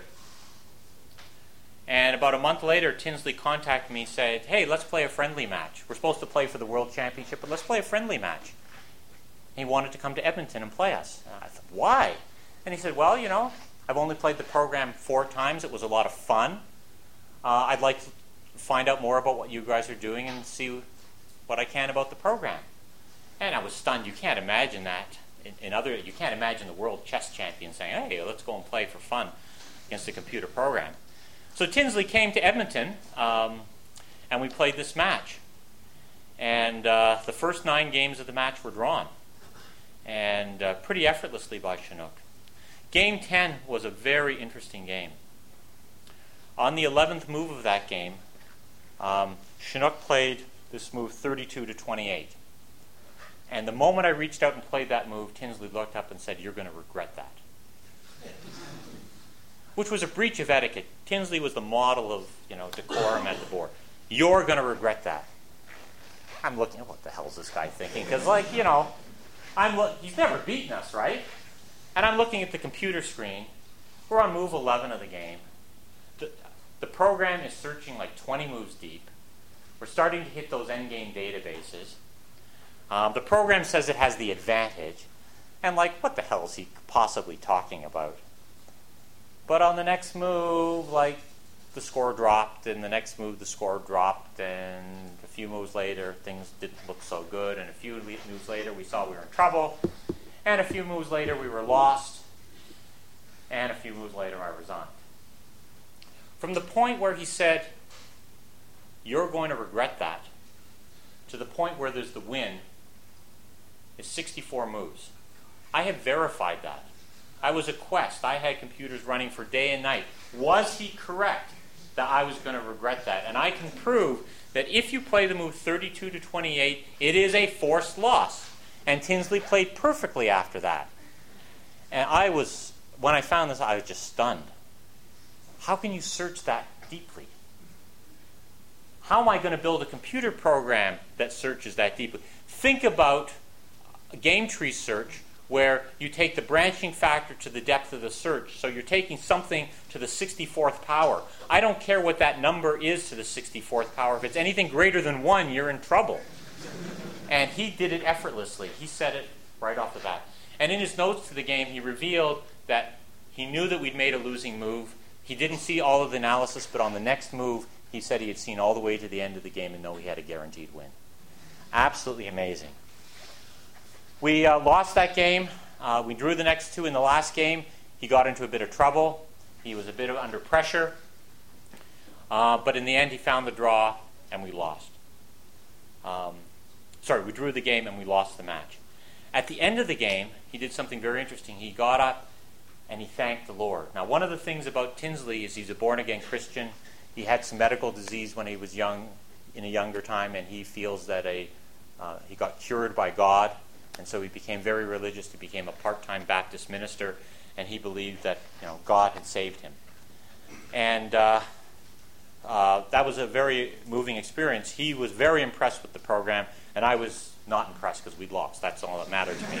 And about a month later, Tinsley contacted me and said, hey, let's play a friendly match. We're supposed to play for the World Championship, but let's play a friendly match. He wanted to come to Edmonton and play us. And I thought, why? And he said, well, you know, I've only played the program four times. It was a lot of fun. Uh, I'd like to find out more about what you guys are doing and see what I can about the program. And I was stunned. You can't imagine that. In, in other, you can't imagine the world chess champion saying, hey, let's go and play for fun against a computer program. So Tinsley came to Edmonton, um, and we played this match. And uh, the first nine games of the match were drawn, and uh, pretty effortlessly by Chinook. Game ten was a very interesting game. On the eleventh move of that game, um, Chinook played this move thirty-two to twenty-eight. And the moment I reached out and played that move, Tinsley looked up and said, you're going to regret that. Which was a breach of etiquette. Tinsley was the model of, you know, decorum at the board. You're going to regret that. I'm looking at what the hell is this guy thinking? Because, like, you know, I'm lo- he's never beaten us, right? And I'm looking at the computer screen. We're on move eleven of the game. The, the program is searching like twenty moves deep. We're starting to hit those endgame databases. Um, the program says it has the advantage. And, like, what the hell is he possibly talking about? But on the next move, like, the score dropped, and the next move the score dropped, and a few moves later things didn't look so good, and a few moves later we saw we were in trouble, and a few moves later we were lost, and a few moves later I resigned. From the point where he said, you're going to regret that, to the point where there's the win, is sixty-four moves. I have verified that. I was a quest. I had computers running for day and night. Was he correct that I was going to regret that? And I can prove that if you play the move thirty-two to twenty-eight, it is a forced loss. And Tinsley played perfectly after that. And I was, when I found this, I was just stunned. How can you search that deeply? How am I going to build a computer program that searches that deeply? Think about a game tree search where you take the branching factor to the depth of the search. So you're taking something to the sixty-fourth power. I don't care what that number is to the sixty-fourth power. If it's anything greater than one, you're in trouble. And he did it effortlessly. He said it right off the bat. And in his notes to the game, he revealed that he knew that we'd made a losing move. He didn't see all of the analysis, but on the next move, he said he had seen all the way to the end of the game and know he had a guaranteed win. Absolutely amazing. We uh, lost that game. Uh, we drew the next two in the last game. He got into a bit of trouble. He was a bit of under pressure. Uh, but in the end, he found the draw, and we lost. Um, sorry, we drew the game, and we lost the match. At the end of the game, he did something very interesting. He got up, and he thanked the Lord. Now, one of the things about Tinsley is he's a born-again Christian. He had some medical disease when he was young, in a younger time, and he feels that a uh, he got cured by God. And so he became very religious. He became a part-time Baptist minister, and he believed that, you know, God had saved him. And uh, uh, that was a very moving experience. He was very impressed with the program, and I was not impressed because we'd lost. That's all that mattered to me.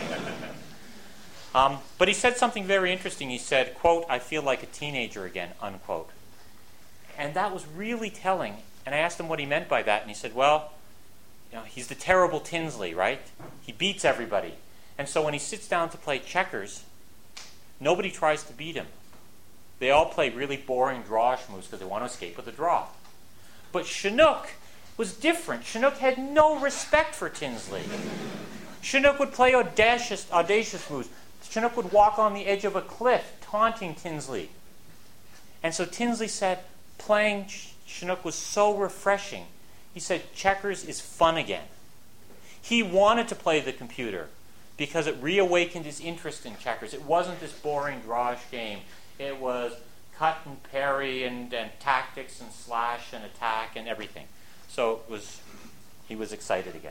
um, but he said something very interesting. He said, quote, "I feel like a teenager again," unquote. And that was really telling. And I asked him what he meant by that, and he said, well, you know, he's the terrible Tinsley, right? He beats everybody. And so when he sits down to play checkers, nobody tries to beat him. They all play really boring drawish moves because they want to escape with a draw. But Chinook was different. Chinook had no respect for Tinsley. Chinook would play audacious, audacious moves. Chinook would walk on the edge of a cliff, taunting Tinsley. And so Tinsley said playing Chinook was so refreshing. He said checkers is fun again. He wanted to play the computer because it reawakened his interest in checkers. It wasn't this boring drawish game. It was cut and parry and, and tactics and slash and attack and everything. So it was, he was excited again.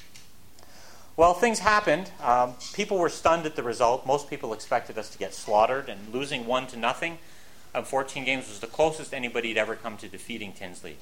Well, things happened. Um, people were stunned at the result. Most people expected us to get slaughtered, and losing one to nothing of fourteen games was the closest anybody had ever come to defeating Tinsley.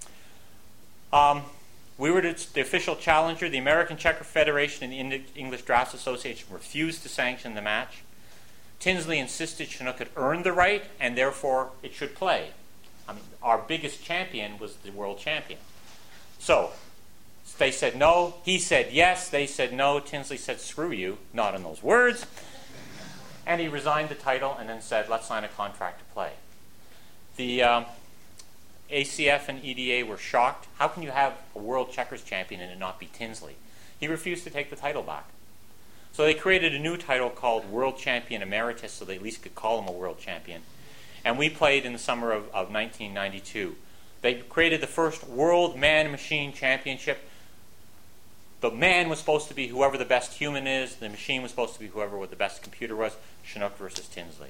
Um, we were the official challenger. The American Checker Federation and the English Draughts Association refused to sanction the match. Tinsley insisted Chinook had earned the right, and therefore it should play. I mean, our biggest champion was the world champion. So, they said no. He said yes. They said no. Tinsley said, screw you. Not in those words. And he resigned the title and then said, let's sign a contract to play. The um, A C F and E D A were shocked. How can you have a world checkers champion and it not be Tinsley? He refused to take the title back. So they created a new title called World Champion Emeritus, so they at least could call him a world champion. And we played in the summer of, of nineteen ninety-two. They created the first World Man-Machine Championship. The man was supposed to be whoever the best human is. The machine was supposed to be whoever the best computer was. Chinook versus Tinsley.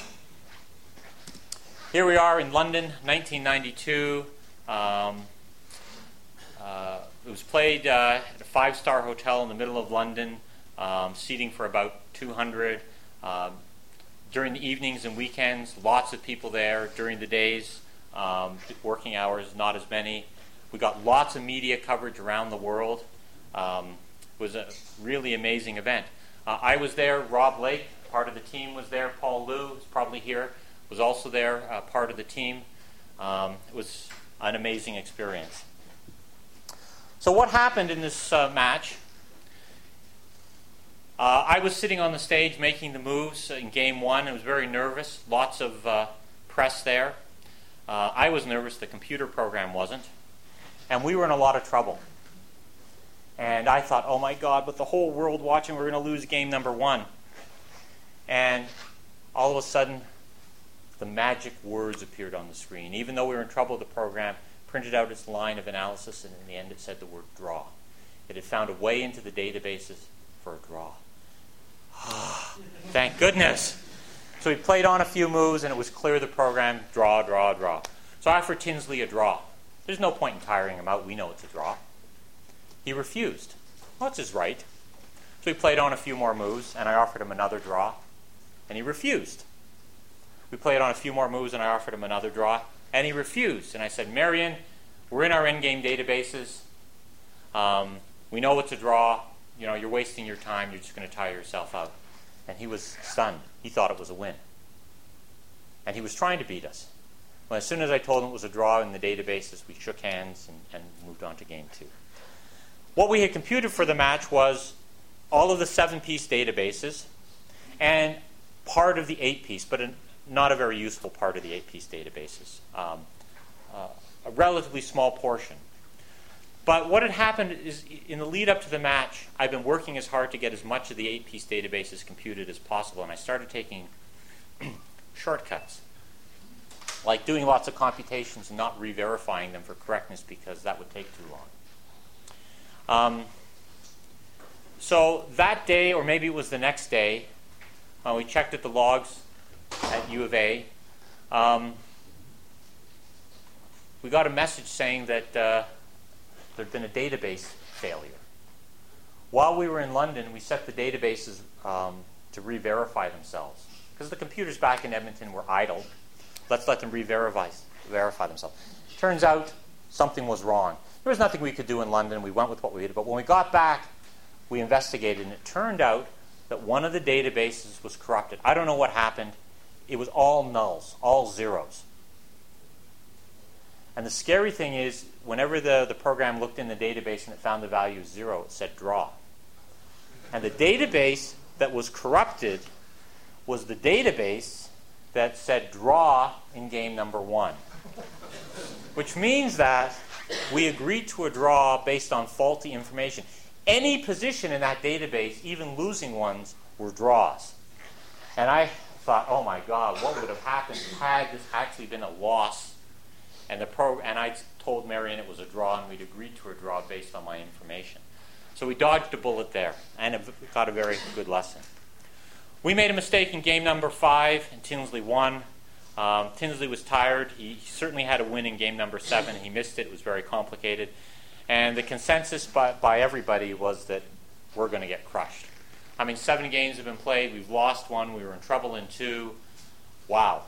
Here we are in London, nineteen ninety-two. Um, uh, it was played uh, at a five-star hotel in the middle of London, um, seating for about two hundred. Um, during the evenings and weekends, lots of people there. During the days, um, working hours, not as many. We got lots of media coverage around the world. Um, it was a really amazing event. Uh, I was there. Rob Lake, part of the team, was there. Paul Liu, is probably here, was also there, uh, part of the team. Um, it was an amazing experience. So what happened in this uh, match? Uh, I was sitting on the stage making the moves in game one. I was very nervous. Lots of uh, press there. Uh, I was nervous. The computer program wasn't. And we were in a lot of trouble. And I thought, oh my God, with the whole world watching, we're going to lose game number one. And all of a sudden, the magic words appeared on the screen. Even though we were in trouble, the program printed out its line of analysis, and in the end it said the word draw. It had found a way into the databases for a draw. Thank goodness. So we played on a few moves, and it was clear the program, draw, draw, draw. So I offered Tinsley a draw. There's no point in tiring him out. We know it's a draw. He refused. Well, that's his right. So we played on a few more moves, and I offered him another draw, and he refused. We played on a few more moves, and I offered him another draw, and he refused. And I said, Marion, we're in our in-game databases. Um, we know it's a draw. You know, you're wasting your time. You're just going to tire yourself out. And he was stunned. He thought it was a win. And he was trying to beat us. Well, as soon as I told him it was a draw in the databases, we shook hands and, and moved on to game two. What we had computed for the match was all of the seven-piece databases and part of the eight-piece, but a, not a very useful part of the eight-piece databases. Um, uh, a relatively small portion. But what had happened is, in the lead up to the match, I've been working as hard to get as much of the eight-piece databases computed as possible, and I started taking shortcuts, like doing lots of computations and not re-verifying them for correctness because that would take too long. Um, so that day, or maybe it was the next day, uh, we checked at the logs at U of A. Um, we got a message saying that uh, there had been a database failure. While we were in London, we set the databases um, to re-verify themselves. Because the computers back in Edmonton were idle. Let's let them re-verify verify themselves. Turns out something was wrong. There was nothing we could do in London. We went with what we did. But when we got back, we investigated, and it turned out that one of the databases was corrupted. I don't know what happened. It was all nulls, all zeros. And the scary thing is, whenever the, the program looked in the database and it found the value zero, it said draw. And the database that was corrupted was the database that said draw in game number one. Which means that we agreed to a draw based on faulty information. Any position in that database, even losing ones, were draws. And I thought, oh my God, what would have happened had this actually been a loss? And the pro and I told Marion it was a draw, and we'd agreed to a draw based on my information. So we dodged a bullet there, and got a very good lesson. We made a mistake in game number five, and Tinsley won. Um, Tinsley was tired. He, he certainly had a win in game number seven. He missed it. It was very complicated. And the consensus by, by everybody was that we're going to get crushed. I mean, seven games have been played. We've lost one. We were in trouble in two. Wow.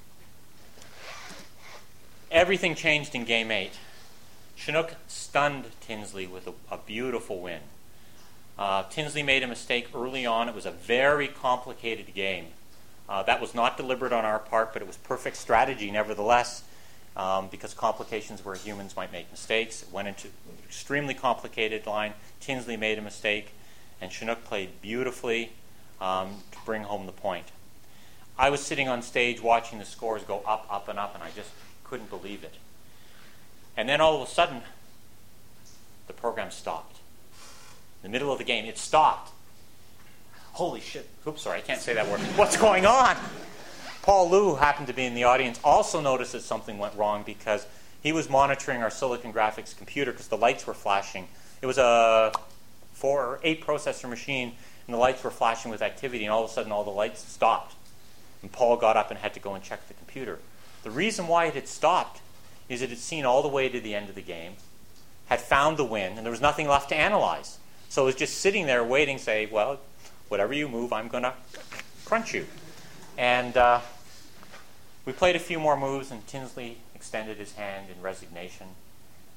Everything changed in game eight. Chinook stunned Tinsley with a, a beautiful win. Uh, Tinsley made a mistake early on. It was a very complicated game. Uh, that was not deliberate on our part, but it was perfect strategy nevertheless, um, because complications where humans might make mistakes. It went into an extremely complicated line. Tinsley made a mistake, and Chinook played beautifully um, to bring home the point. I was sitting on stage watching the scores go up, up, and up, and I just couldn't believe it. And then all of a sudden, the program stopped. In the middle of the game, it stopped. Holy shit. Oops, sorry, I can't say that word. What's going on? Paul Liu, who happened to be in the audience, also noticed that something went wrong because he was monitoring our Silicon Graphics computer because the lights were flashing. It was a four or eight processor machine, and the lights were flashing with activity, and all of a sudden all the lights stopped. And Paul got up and had to go and check the computer. The reason why it had stopped is it had seen all the way to the end of the game, had found the win, and there was nothing left to analyze. So it was just sitting there waiting, say, well, whatever you move, I'm going to crunch you. And uh, we played a few more moves, and Tinsley extended his hand in resignation.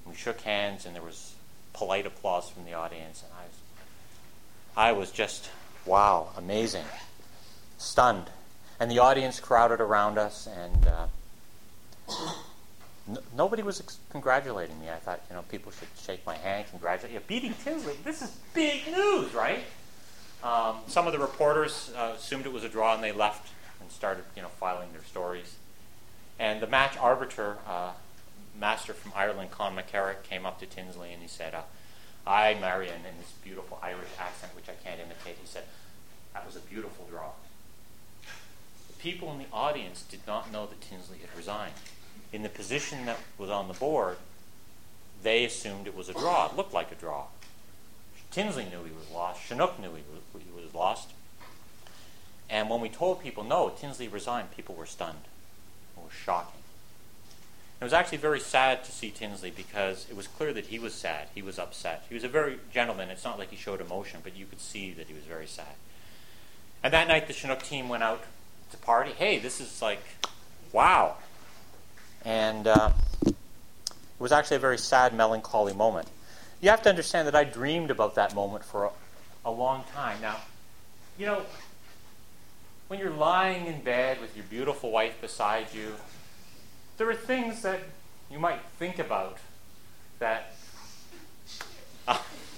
We shook hands, and there was polite applause from the audience, and I was, I was just, wow, amazing, stunned. And the audience crowded around us, and uh, n- nobody was ex- congratulating me. I thought, you know, people should shake my hand, congratulate. Yeah, beating Tinsley, this is big news, right? Um, some of the reporters uh, assumed it was a draw, and they left and started, you know, filing their stories. And the match arbiter, uh, master from Ireland, Con McCarrick, came up to Tinsley and he said, uh, "I, Marion," in this beautiful Irish accent, which I can't imitate, he said, "That was a beautiful draw." The people in the audience did not know that Tinsley had resigned. In the position that was on the board, they assumed it was a draw. It looked like a draw. Tinsley knew he was lost. Chinook knew he was, he was lost. And when we told people, no, Tinsley resigned, people were stunned. It was shocking. It was actually very sad to see Tinsley because it was clear that he was sad. He was upset. He was a very gentleman. It's not like he showed emotion, but you could see that he was very sad. And that night, the Chinook team went out to party. Hey, this is like, wow. And uh, it was actually a very sad, melancholy moment. You have to understand that I dreamed about that moment for a, a long time. Now, you know, when you're lying in bed with your beautiful wife beside you, there are things that you might think about that uh,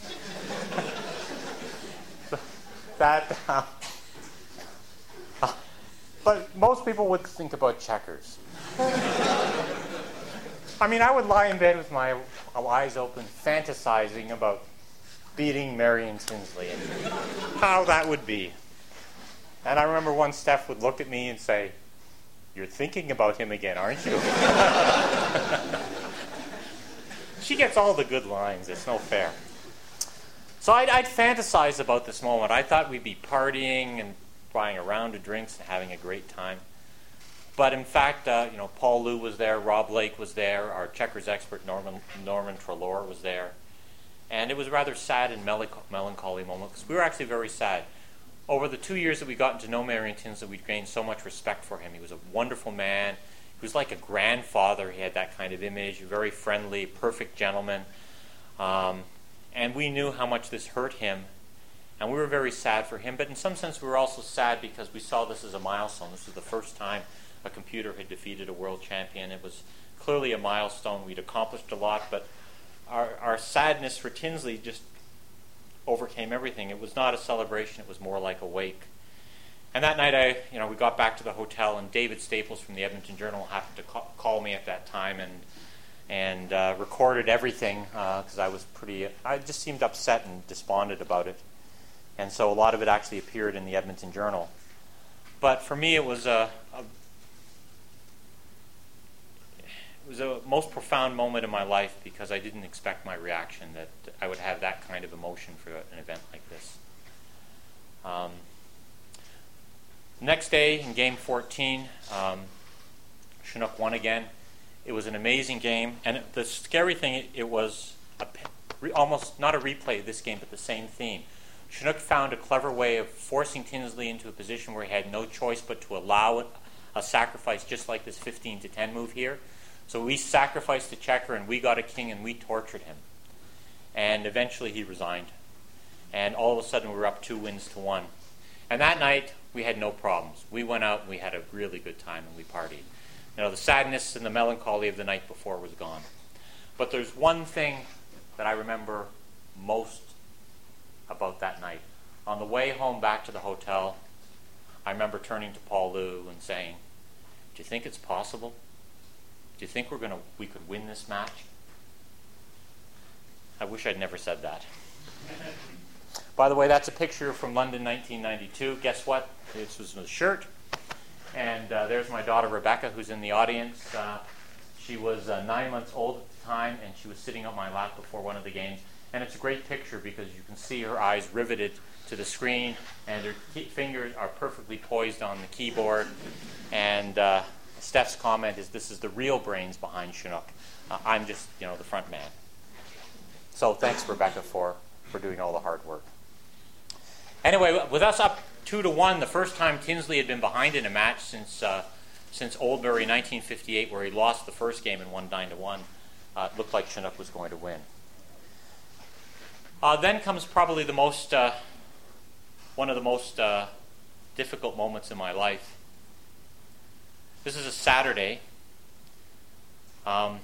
that uh, uh, but most people would think about checkers. I mean, I would lie in bed with my eyes open, fantasizing about beating Marion Tinsley and how that would be. And I remember once Steph would look at me and say, "You're thinking about him again, aren't you?" She gets all the good lines. It's no fair. So I'd, I'd fantasize about this moment. I thought we'd be partying and buying a round of drinks and having a great time. But in fact, uh, you know, Paul Liu was there, Rob Lake was there, our checkers expert Norman Norman Treloar was there, and it was a rather sad and melanch- melancholy moment because we were actually very sad. Over the two years that we got to know Marion Tinsley, we gained so much respect for him. He was a wonderful man. He was like a grandfather. He had that kind of image, very friendly, perfect gentleman. Um, and we knew how much this hurt him, and we were very sad for him. But in some sense, we were also sad because we saw this as a milestone. This was the first time a computer had defeated a world champion. It was clearly a milestone. We'd accomplished a lot, but our, our sadness for Tinsley just overcame everything. It was not a celebration. It was more like a wake. And that night, I, you know, we got back to the hotel, and David Staples from the Edmonton Journal happened to call, call me at that time and and uh, recorded everything because uh, I was pretty. I just seemed upset and despondent about it, and so a lot of it actually appeared in the Edmonton Journal. But for me, it was a, a it was a most profound moment in my life because I didn't expect my reaction that I would have that kind of emotion for an event like this. Um, next day in game fourteen, um, Chinook won again. It was an amazing game, and it, the scary thing, it, it was a, re, almost not a replay of this game, but the same theme. Chinook found a clever way of forcing Tinsley into a position where he had no choice but to allow it, a sacrifice just like this fifteen to ten move here. So we sacrificed the checker, and we got a king, and we tortured him. And eventually he resigned. And all of a sudden we were up two wins to one. And that night we had no problems. We went out and we had a really good time, and we partied. You know, the sadness and the melancholy of the night before was gone. But there's one thing that I remember most about that night. On the way home back to the hotel, I remember turning to Paul Liu and saying, "Do you think it's possible? Do you think we're gonna we could win this match?" I wish I'd never said that. By the way, that's a picture from London nineteen ninety-two. Guess what? This was the shirt. And uh, there's my daughter Rebecca, who's in the audience. Uh, she was uh, nine months old at the time, and she was sitting on my lap before one of the games. And it's a great picture because you can see her eyes riveted to the screen, and her key- fingers are perfectly poised on the keyboard. And uh, Steph's comment is, "This is the real brains behind Chinook. Uh, I'm just, you know, the front man." So thanks, Rebecca, for, for doing all the hard work. Anyway, with us up two to one, the first time Tinsley had been behind in a match since uh, since Oldbury nineteen fifty-eight, where he lost the first game and won nine to one. uh, it looked like Chinook was going to win. Uh, then comes probably the most, uh, one of the most uh, difficult moments in my life. This is a Saturday. Um,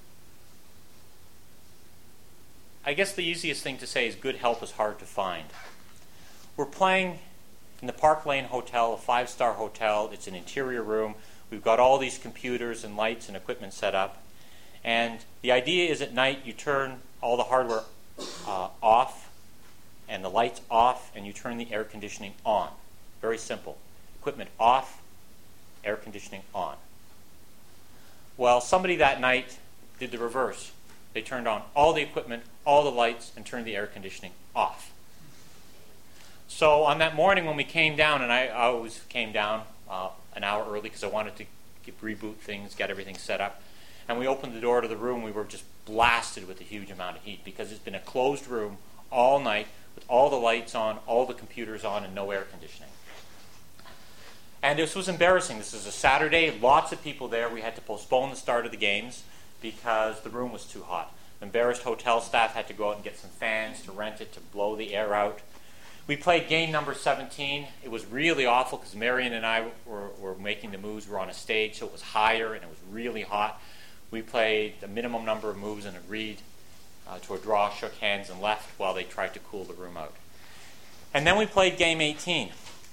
I guess the easiest thing to say is good help is hard to find. We're playing in the Park Lane Hotel, a five-star hotel. It's an interior room. We've got all these computers and lights and equipment set up. And the idea is at night you turn all the hardware uh, off and the lights off, and you turn the air conditioning on. Very simple. Equipment off, air conditioning on. Well, somebody that night did the reverse. They turned on all the equipment, all the lights, and turned the air conditioning off. So on that morning when we came down, and I, I always came down uh, an hour early because I wanted to get, reboot things, get everything set up, and we opened the door to the room, we were just blasted with a huge amount of heat because it's been a closed room all night with all the lights on, all the computers on, and no air conditioning. And this was embarrassing. This is a Saturday, lots of people there. We had to postpone the start of the games because the room was too hot. Embarrassed hotel staff had to go out and get some fans to rent it to blow the air out. We played game number seventeen. It was really awful because Marion and I were, were making the moves. We were on a stage, so it was higher and it was really hot. We played the minimum number of moves and agreed uh, to a draw, shook hands, and left while they tried to cool the room out. And then we played game eighteen.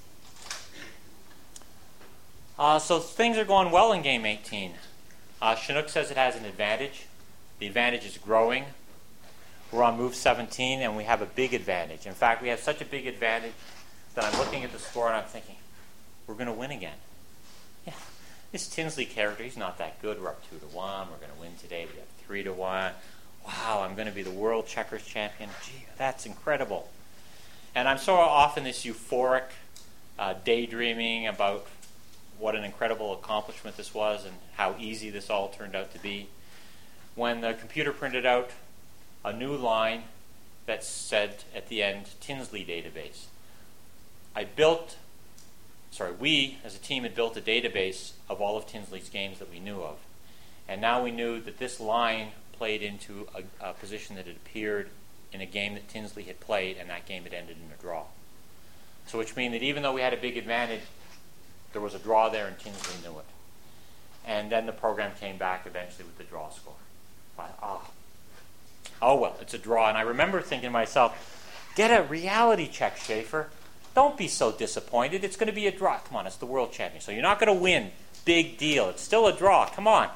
Uh, so things are going well in game eighteen. Uh, Chinook says it has an advantage. The advantage is growing. We're on move seventeen, and we have a big advantage. In fact, we have such a big advantage that I'm looking at the score and I'm thinking, we're going to win again. Yeah, this Tinsley character, he's not that good. We're up two to one. We're going to win today. We have three to one. Wow, I'm going to be the world checkers champion. Gee, that's incredible. And I'm so often this euphoric uh, daydreaming about what an incredible accomplishment this was and how easy this all turned out to be. When the computer printed out a new line that said at the end, Tinsley database. I built, sorry, we as a team had built a database of all of Tinsley's games that we knew of. And now we knew that this line played into a, a position that had appeared in a game that Tinsley had played, and that game had ended in a draw. So which means that even though we had a big advantage, there was a draw there and Tinsley knew it. And then the program came back eventually with the draw score. But, oh, oh well, it's a draw. And I remember thinking to myself, get a reality check, Schaefer. Don't be so disappointed. It's going to be a draw. Come on, it's the world champion. So you're not going to win. Big deal. It's still a draw. Come on.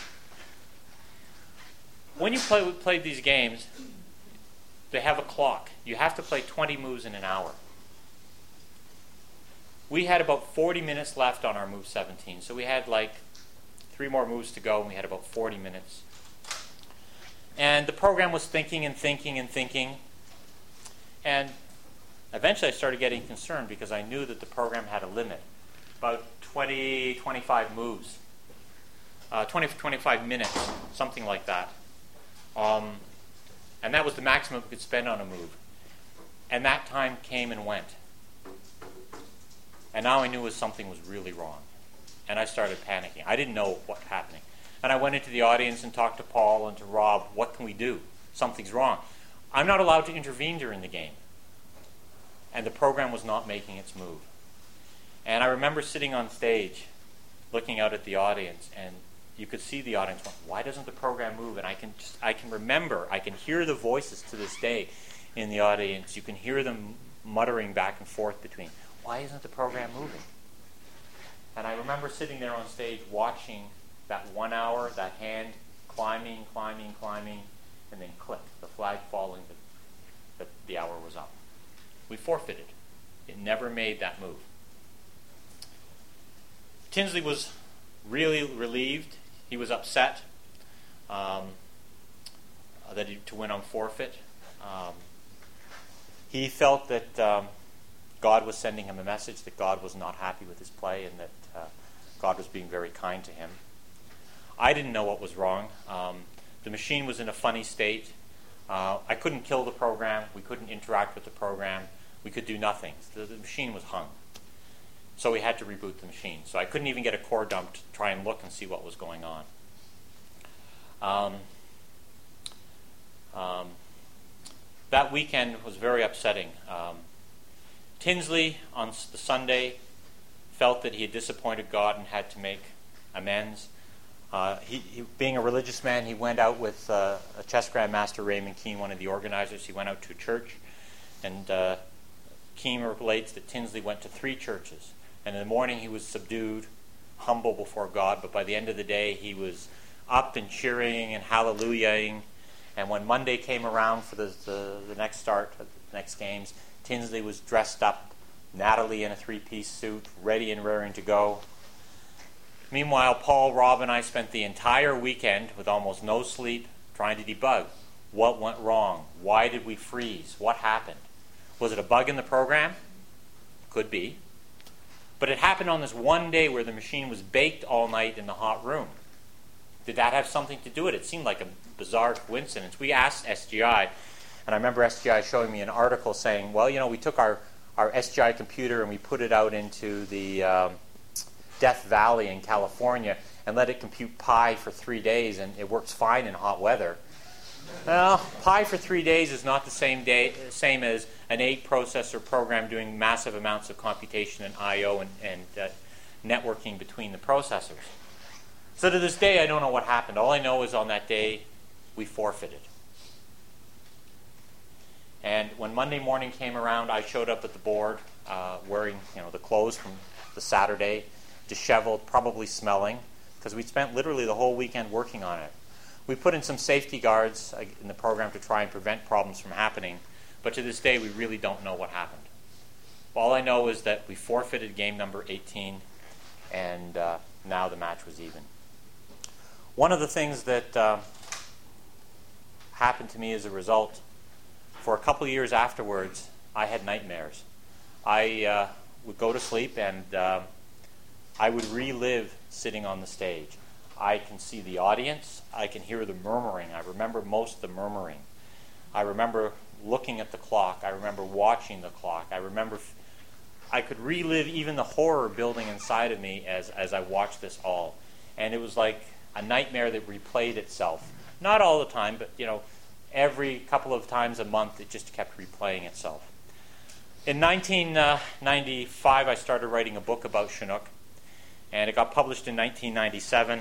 When you play, play these games, they have a clock. You have to play twenty moves in an hour. We had about forty minutes left on our move seventeen. So we had like three more moves to go, and we had about forty minutes. And the program was thinking and thinking and thinking. And eventually I started getting concerned because I knew that the program had a limit. About twenty, twenty-five moves. Uh, twenty, twenty-five minutes, something like that. Um, and that was the maximum we could spend on a move. And that time came and went. And now I knew was something was really wrong. And I started panicking. I didn't know what was happening. And I went into the audience and talked to Paul and to Rob. What can we do? Something's wrong. I'm not allowed to intervene during the game. And the program was not making its move. And I remember sitting on stage, looking out at the audience, and you could see the audience going, why doesn't the program move? And I can just, I can remember, I can hear the voices to this day in the audience. You can hear them muttering back and forth between, why isn't the program moving? And I remember sitting there on stage watching that one hour, that hand climbing, climbing, climbing, and then click, the flag falling, that the, the hour was up. We forfeited. It never made that move. Tinsley was really relieved. He was upset um, that he, to win on forfeit. Um, he felt that um, God was sending him a message, that God was not happy with his play, and that uh, God was being very kind to him. I didn't know what was wrong. Um, the machine was in a funny state. Uh, I couldn't kill the program. We couldn't interact with the program. We could do nothing. The, the machine was hung. So we had to reboot the machine. So I couldn't even get a core dump to try and look and see what was going on. Um, Um, that weekend was very upsetting. Um, Tinsley, on the Sunday, felt that he had disappointed God and had to make amends. Uh, he, he, being a religious man, he went out with uh, a chess grandmaster, Raymond Keene, one of the organizers. He went out to a church, and uh, Keene relates that Tinsley went to three churches. And in the morning he was subdued, humble before God, but by the end of the day he was up and cheering and hallelujahing. And when Monday came around for the, the, the next start, the next games, Tinsley was dressed up, Natalie in a three-piece suit, ready and raring to go. Meanwhile, Paul, Rob, and I spent the entire weekend with almost no sleep trying to debug. What went wrong? Why did we freeze? What happened? Was it a bug in the program? Could be. But it happened on this one day where the machine was baked all night in the hot room. Did that have something to do with it? It seemed like a bizarre coincidence. We asked S G I, and I remember S G I showing me an article saying, well, you know, we took our, our S G I computer and we put it out into the um, Death Valley in California and let it compute Pi for three days, and it works fine in hot weather. Well, Pi for three days is not the same day, same as an eight processor program doing massive amounts of computation and I O and, and uh, networking between the processors. So to this day, I don't know what happened. All I know is on that day, we forfeited. And when Monday morning came around, I showed up at the board uh, wearing, you know, the clothes from the Saturday, disheveled, probably smelling, because we'd spent literally the whole weekend working on it. We put in some safety guards in the program to try and prevent problems from happening, but to this day we really don't know what happened. All I know is that we forfeited game number eighteen, and uh, now the match was even. One of the things that uh, happened to me as a result, for a couple of years afterwards, I had nightmares. I uh, would go to sleep and uh, I would relive sitting on the stage. I can see the audience. I can hear the murmuring. I remember most of the murmuring. I remember looking at the clock. I remember watching the clock. I remember f- I could relive even the horror building inside of me as, as I watched this all. And it was like a nightmare that replayed itself. Not all the time, but you know, every couple of times a month it just kept replaying itself. In nineteen ninety-five, I started writing a book about Chinook, and it got published in nineteen ninety-seven.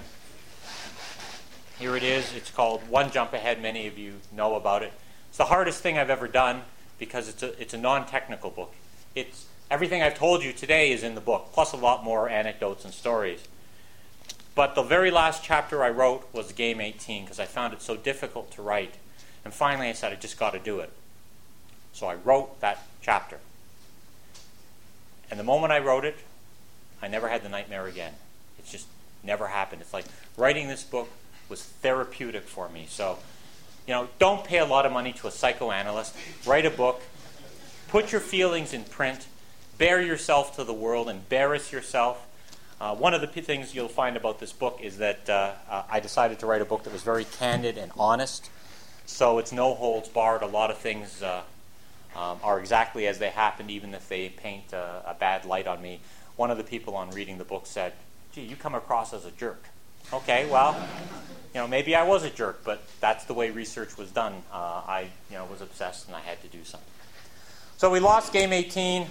Here it is. It's called One Jump Ahead. Many of you know about it. It's the hardest thing I've ever done because it's a, it's a non-technical book. It's everything I've told you today is in the book, plus a lot more anecdotes and stories. But the very last chapter I wrote was Game eighteen because I found it so difficult to write. And finally I said, I just got to do it. So I wrote that chapter. And the moment I wrote it, I never had the nightmare again. It's just never happened. It's like writing this book was therapeutic for me. So, you know, don't pay a lot of money to a psychoanalyst. Write a book. Put your feelings in print. Bare yourself to the world. Embarrass yourself. Uh, one of the p- things you'll find about this book is that uh, uh, I decided to write a book that was very candid and honest. So it's no holds barred. A lot of things uh, um, are exactly as they happened, even if they paint a, a bad light on me. One of the people on reading the book said, gee, you come across as a jerk. Okay, well, you know, maybe I was a jerk, but that's the way research was done. Uh, I, you know, was obsessed and I had to do something. So we lost game eighteen.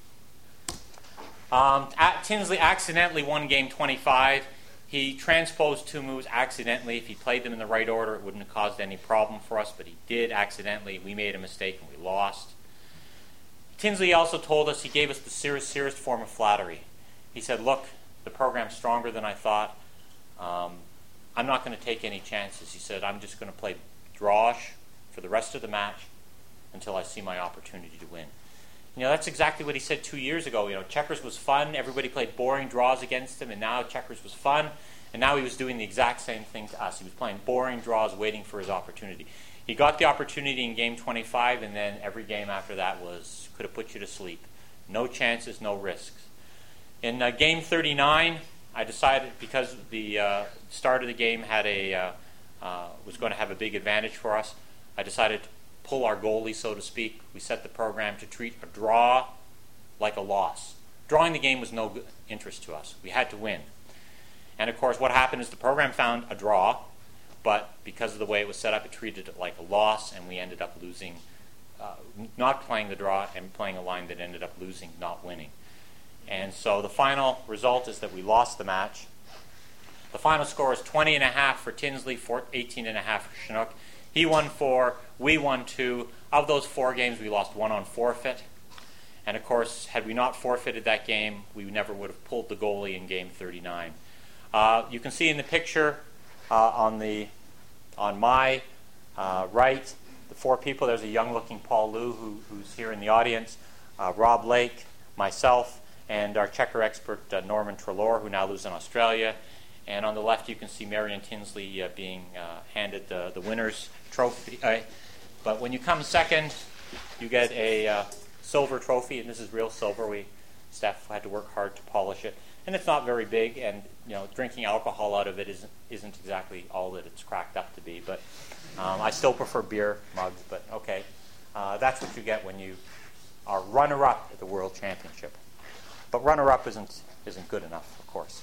Um, Tinsley accidentally won game twenty-five. He transposed two moves accidentally. If he played them in the right order, it wouldn't have caused any problem for us, but he did accidentally. We made a mistake and we lost. Tinsley also told us, he gave us the serious, serious form of flattery. He said, look, the program's stronger than I thought. Um, I'm not going to take any chances. He said, I'm just going to play drawish for the rest of the match until I see my opportunity to win. You know, that's exactly what he said two years ago. You know, checkers was fun. Everybody played boring draws against him, and now checkers was fun. And now he was doing the exact same thing to us. He was playing boring draws, waiting for his opportunity. He got the opportunity in game twenty-five, and then every game after that was could have put you to sleep. No chances, no risks. In uh, game thirty-nine, I decided, because the uh, start of the game had a uh, uh, was going to have a big advantage for us, I decided to pull our goalie, so to speak. We set the program to treat a draw like a loss. Drawing the game was no good interest to us. We had to win. And of course, what happened is the program found a draw, but because of the way it was set up, it treated it like a loss, and we ended up losing, uh, not playing the draw and playing a line that ended up losing, not winning. And so the final result is that we lost the match. The final score is twenty and a half for Tinsley, eighteen and a half for Chinook. He won four, we won two. Of those four games, we lost one on forfeit. And of course, had we not forfeited that game, we never would have pulled the goalie in game thirty-nine. Uh, you can see in the picture uh, on the on my uh, right, the four people. There's a young-looking Paul Liu who, who's here in the audience, uh, Rob Lake, myself, and our checker expert uh, Norman Treloar, who now lives in Australia. And on the left, you can see Marion Tinsley uh, being uh, handed the, the winner's trophy. Uh, but when you come second, you get a uh, silver trophy, and this is real silver. We staff had to work hard to polish it, and it's not very big. And you know, drinking alcohol out of it isn't isn't exactly all that it's cracked up to be. But um, I still prefer beer mugs. But okay, uh, that's what you get when you are runner-up at the World Championship. But runner-up isn't isn't good enough, of course.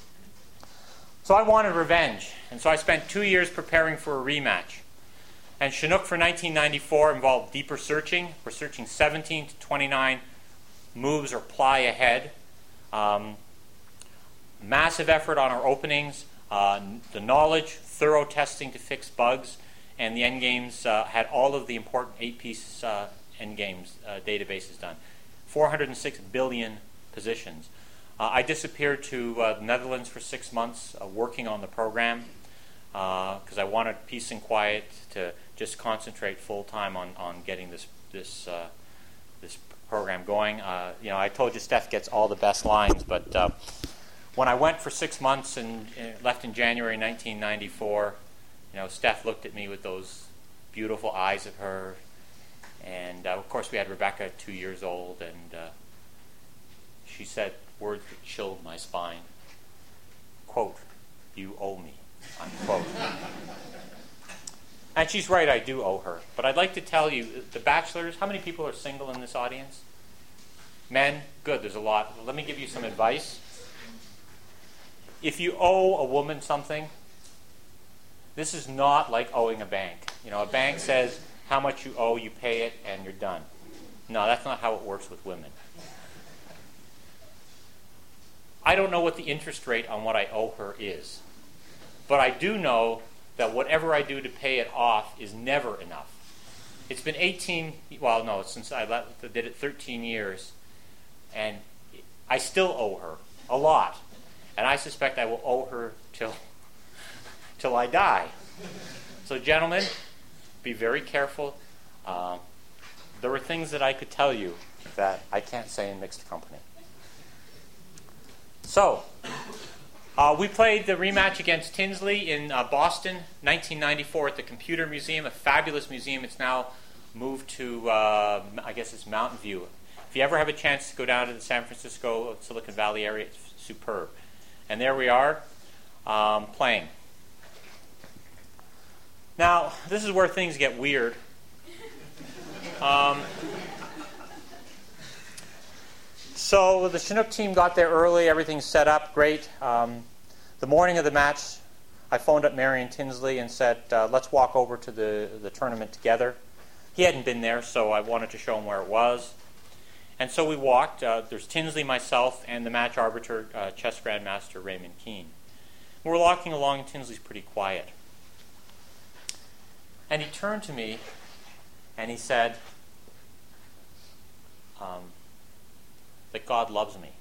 So I wanted revenge, and so I spent two years preparing for a rematch. And Chinook for nineteen ninety-four involved deeper searching. We're searching seventeen to twenty-nine moves or ply ahead. Um, massive effort on our openings, uh, the knowledge, thorough testing to fix bugs, and the endgames uh, had all of the important eight-piece uh, endgames uh, databases done. four hundred six billion positions. Uh, I disappeared to uh, the Netherlands for six months uh, working on the program because uh, I wanted peace and quiet to just concentrate full time on, on getting this this uh, this program going. Uh, you know, I told you Steph gets all the best lines, but uh, when I went for six months and uh, left in January nineteen ninety-four, you know, Steph looked at me with those beautiful eyes of her, and uh, of course we had Rebecca, two years old, and uh, she said words that chilled my spine. Quote, "You owe me," unquote. And she's right, I do owe her. But I'd like to tell you, the bachelors, how many people are single in this audience? Men? Good, there's a lot. Let me give you some advice. If you owe a woman something, this is not like owing a bank. You know, a bank says how much you owe, you pay it, and you're done. No, that's not how it works with women. I don't know what the interest rate on what I owe her is. But I do know that whatever I do to pay it off is never enough. It's been eighteen, well, no, since I let, did it thirteen years, and I still owe her a lot. And I suspect I will owe her till, till I die. So gentlemen, be very careful. Uh, there are things that I could tell you that I can't say in mixed company. So, Uh, we played the rematch against Tinsley in uh, Boston, nineteen ninety-four, at the Computer Museum, a fabulous museum. It's now moved to, uh, I guess it's Mountain View. If you ever have a chance to go down to the San Francisco, Silicon Valley area, it's superb. And there we are, um, playing. Now, this is where things get weird. Um, So the Chinook team got there early. Everything's set up. Great. Um, the morning of the match, I phoned up Marion Tinsley and said, uh, let's walk over to the, the tournament together. He hadn't been there, so I wanted to show him where it was. And so we walked. Uh, there's Tinsley, myself, and the match arbiter, uh, chess grandmaster Raymond Keene. We were walking along, and Tinsley's pretty quiet. And he turned to me, and he said, um, that God loves me.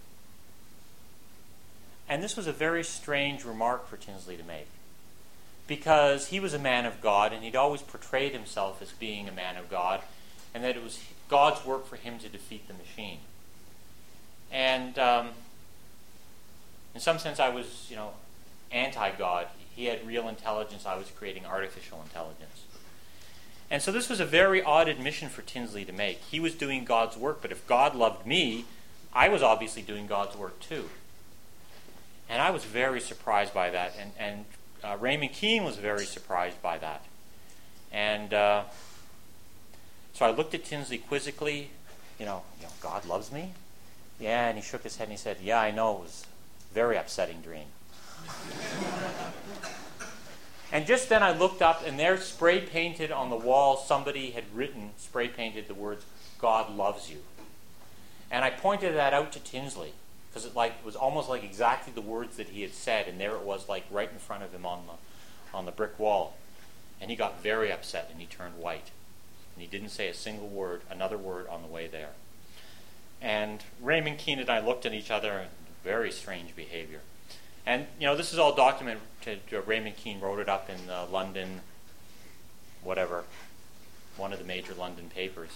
And this was a very strange remark for Tinsley to make, because he was a man of God, and he'd always portrayed himself as being a man of God, and that it was God's work for him to defeat the machine. And um, in some sense, I was, you know, anti-God. He had real intelligence. I was creating artificial intelligence. And so this was a very odd admission for Tinsley to make. He was doing God's work, but if God loved me, I was obviously doing God's work too. And I was very surprised by that. And, and uh, Raymond Keene was very surprised by that. And uh, so I looked at Tinsley quizzically, you know, you know, God loves me? Yeah, and he shook his head and he said, yeah, I know, it was a very upsetting dream. And just then I looked up, and there, spray painted on the wall, somebody had written, spray painted the words, "God loves you." And I pointed that out to Tinsley, because it like it was almost like exactly the words that he had said, and there it was, like right in front of him on the on the brick wall. And he got very upset, and he turned white. And he didn't say a single word, another word on the way there. And Raymond Keene and I looked at each other, very strange behavior. And, you know, this is all documented. Uh, Raymond Keene wrote it up in uh, London, whatever, one of the major London papers.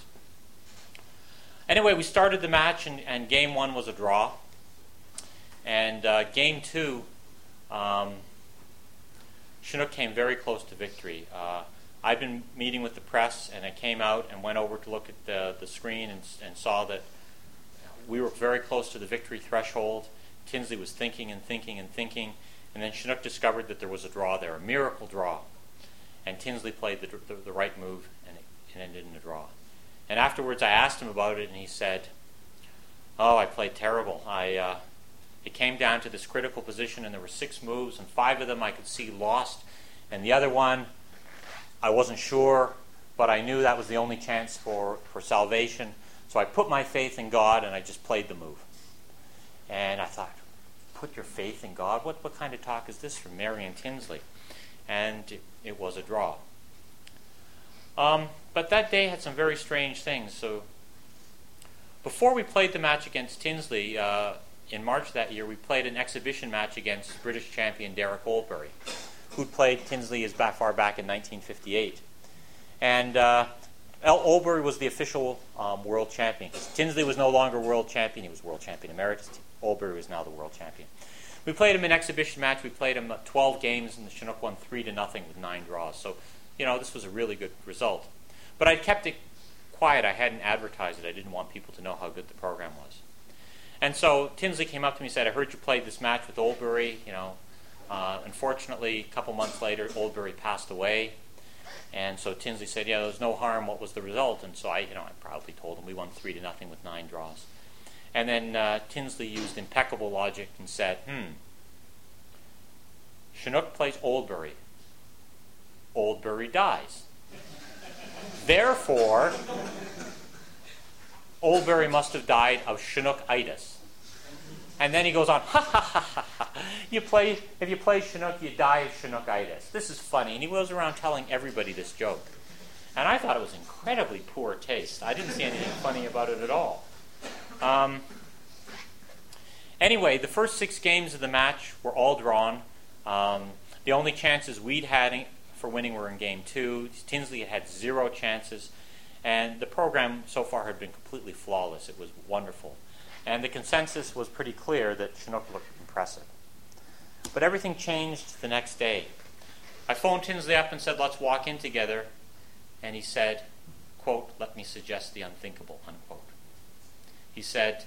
Anyway, we started the match, and, and game one was a draw. And uh, game two, um, Chinook came very close to victory. Uh, I'd been meeting with the press, and I came out and went over to look at the, the screen and, and saw that we were very close to the victory threshold. Tinsley was thinking and thinking and thinking, and then Chinook discovered that there was a draw there, a miracle draw. And Tinsley played the, the, the right move, and it, it ended in a draw. And afterwards I asked him about it, and he said, "Oh, I played terrible. I uh, it came down to this critical position, and there were six moves, and five of them I could see lost, and the other one I wasn't sure, but I knew that was the only chance for, for salvation. So I put my faith in God, and I just played the move." And I thought, put your faith in God? What what kind of talk is this from Marion Tinsley? And it, it was a draw. Um, but that day had some very strange things. So before we played the match against Tinsley, uh, in March that year, we played an exhibition match against British champion Derek Oldbury, who'd played Tinsley as far back in nineteen fifty-eight. And uh, El Oldbury was the official um, world champion. Tinsley was no longer world champion. He was world champion emeritus. Oldbury was now the world champion. We played him in an exhibition match. We played him twelve games, and the Chinook won three to nothing with nine draws. So, you know, this was a really good result. But I kept it quiet. I hadn't advertised it. I didn't want people to know how good the program was. And so Tinsley came up to me and said, "I heard you played this match with Oldbury. You know, uh, unfortunately, a couple months later, Oldbury passed away." And so Tinsley said, "Yeah, there was no harm. What was the result?" And so I, you know, I proudly told him we won three to nothing with nine draws. And then uh, Tinsley used impeccable logic and said, "Hmm, Chinook plays Oldbury. Oldbury dies. Therefore, Oldbury must have died of Chinook-itis." And then he goes on, "Ha ha ha ha ha. You play, if you play Chinook, you die of Chinook-itis. This is funny." And he goes around telling everybody this joke. And I thought it was incredibly poor taste. I didn't see anything funny about it at all. Um, anyway, the first six games of the match were all drawn. Um, the only chances we'd had for winning were in game two. Tinsley had had zero chances. And the program so far had been completely flawless. It was wonderful. And the consensus was pretty clear that Chinook looked impressive. But everything changed the next day. I phoned Tinsley up and said, "Let's walk in together." And he said, quote, "Let me suggest the unthinkable," unquote. He said,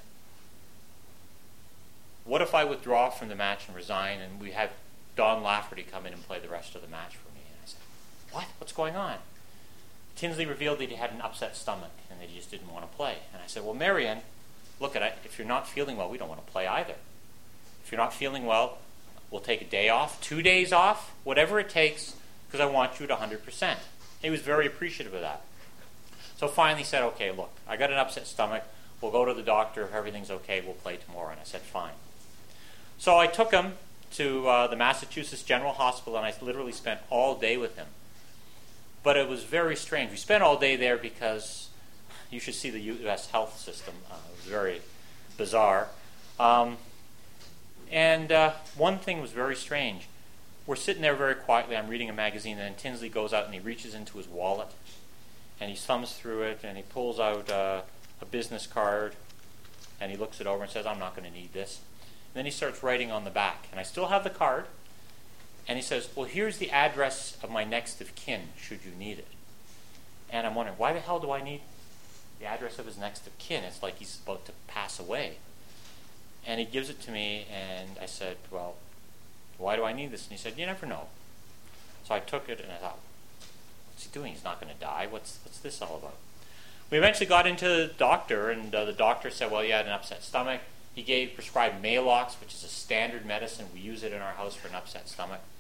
"What if I withdraw from the match and resign, and we have Don Lafferty come in and play the rest of the match for me?" And I said, "What? What's going on?" Tinsley revealed that he had an upset stomach and that he just didn't want to play. And I said, "Well, Marion, look at it. If you're not feeling well, we don't want to play either. If you're not feeling well, we'll take a day off, two days off, whatever it takes, because I want you at one hundred percent. He was very appreciative of that. So finally he said, "Okay, look, I got an upset stomach. We'll go to the doctor. If everything's okay, we'll play tomorrow." And I said, "Fine." So I took him to uh, the Massachusetts General Hospital, and I literally spent all day with him. But it was very strange. We spent all day there because you should see the U S health system. Uh, it was very bizarre. Um, and uh, one thing was very strange. We're sitting there very quietly. I'm reading a magazine, and then Tinsley goes out and he reaches into his wallet, and he thumbs through it, and he pulls out uh, a business card, and he looks it over and says, "I'm not going to need this." And then he starts writing on the back, and I still have the card, and he says, "Well, here's the address of my next of kin, should you need it." And I'm wondering, why the hell do I need the address of his next of kin? It's like he's about to pass away. And he gives it to me, and I said, "Well, why do I need this?" And he said, "You never know." So I took it, and I thought, what's he doing? He's not going to die. What's what's this all about? We eventually got into the doctor, and uh, the doctor said, "Well, you had an upset stomach." He gave prescribed Maalox, which is a standard medicine. We use it in our house for an upset stomach.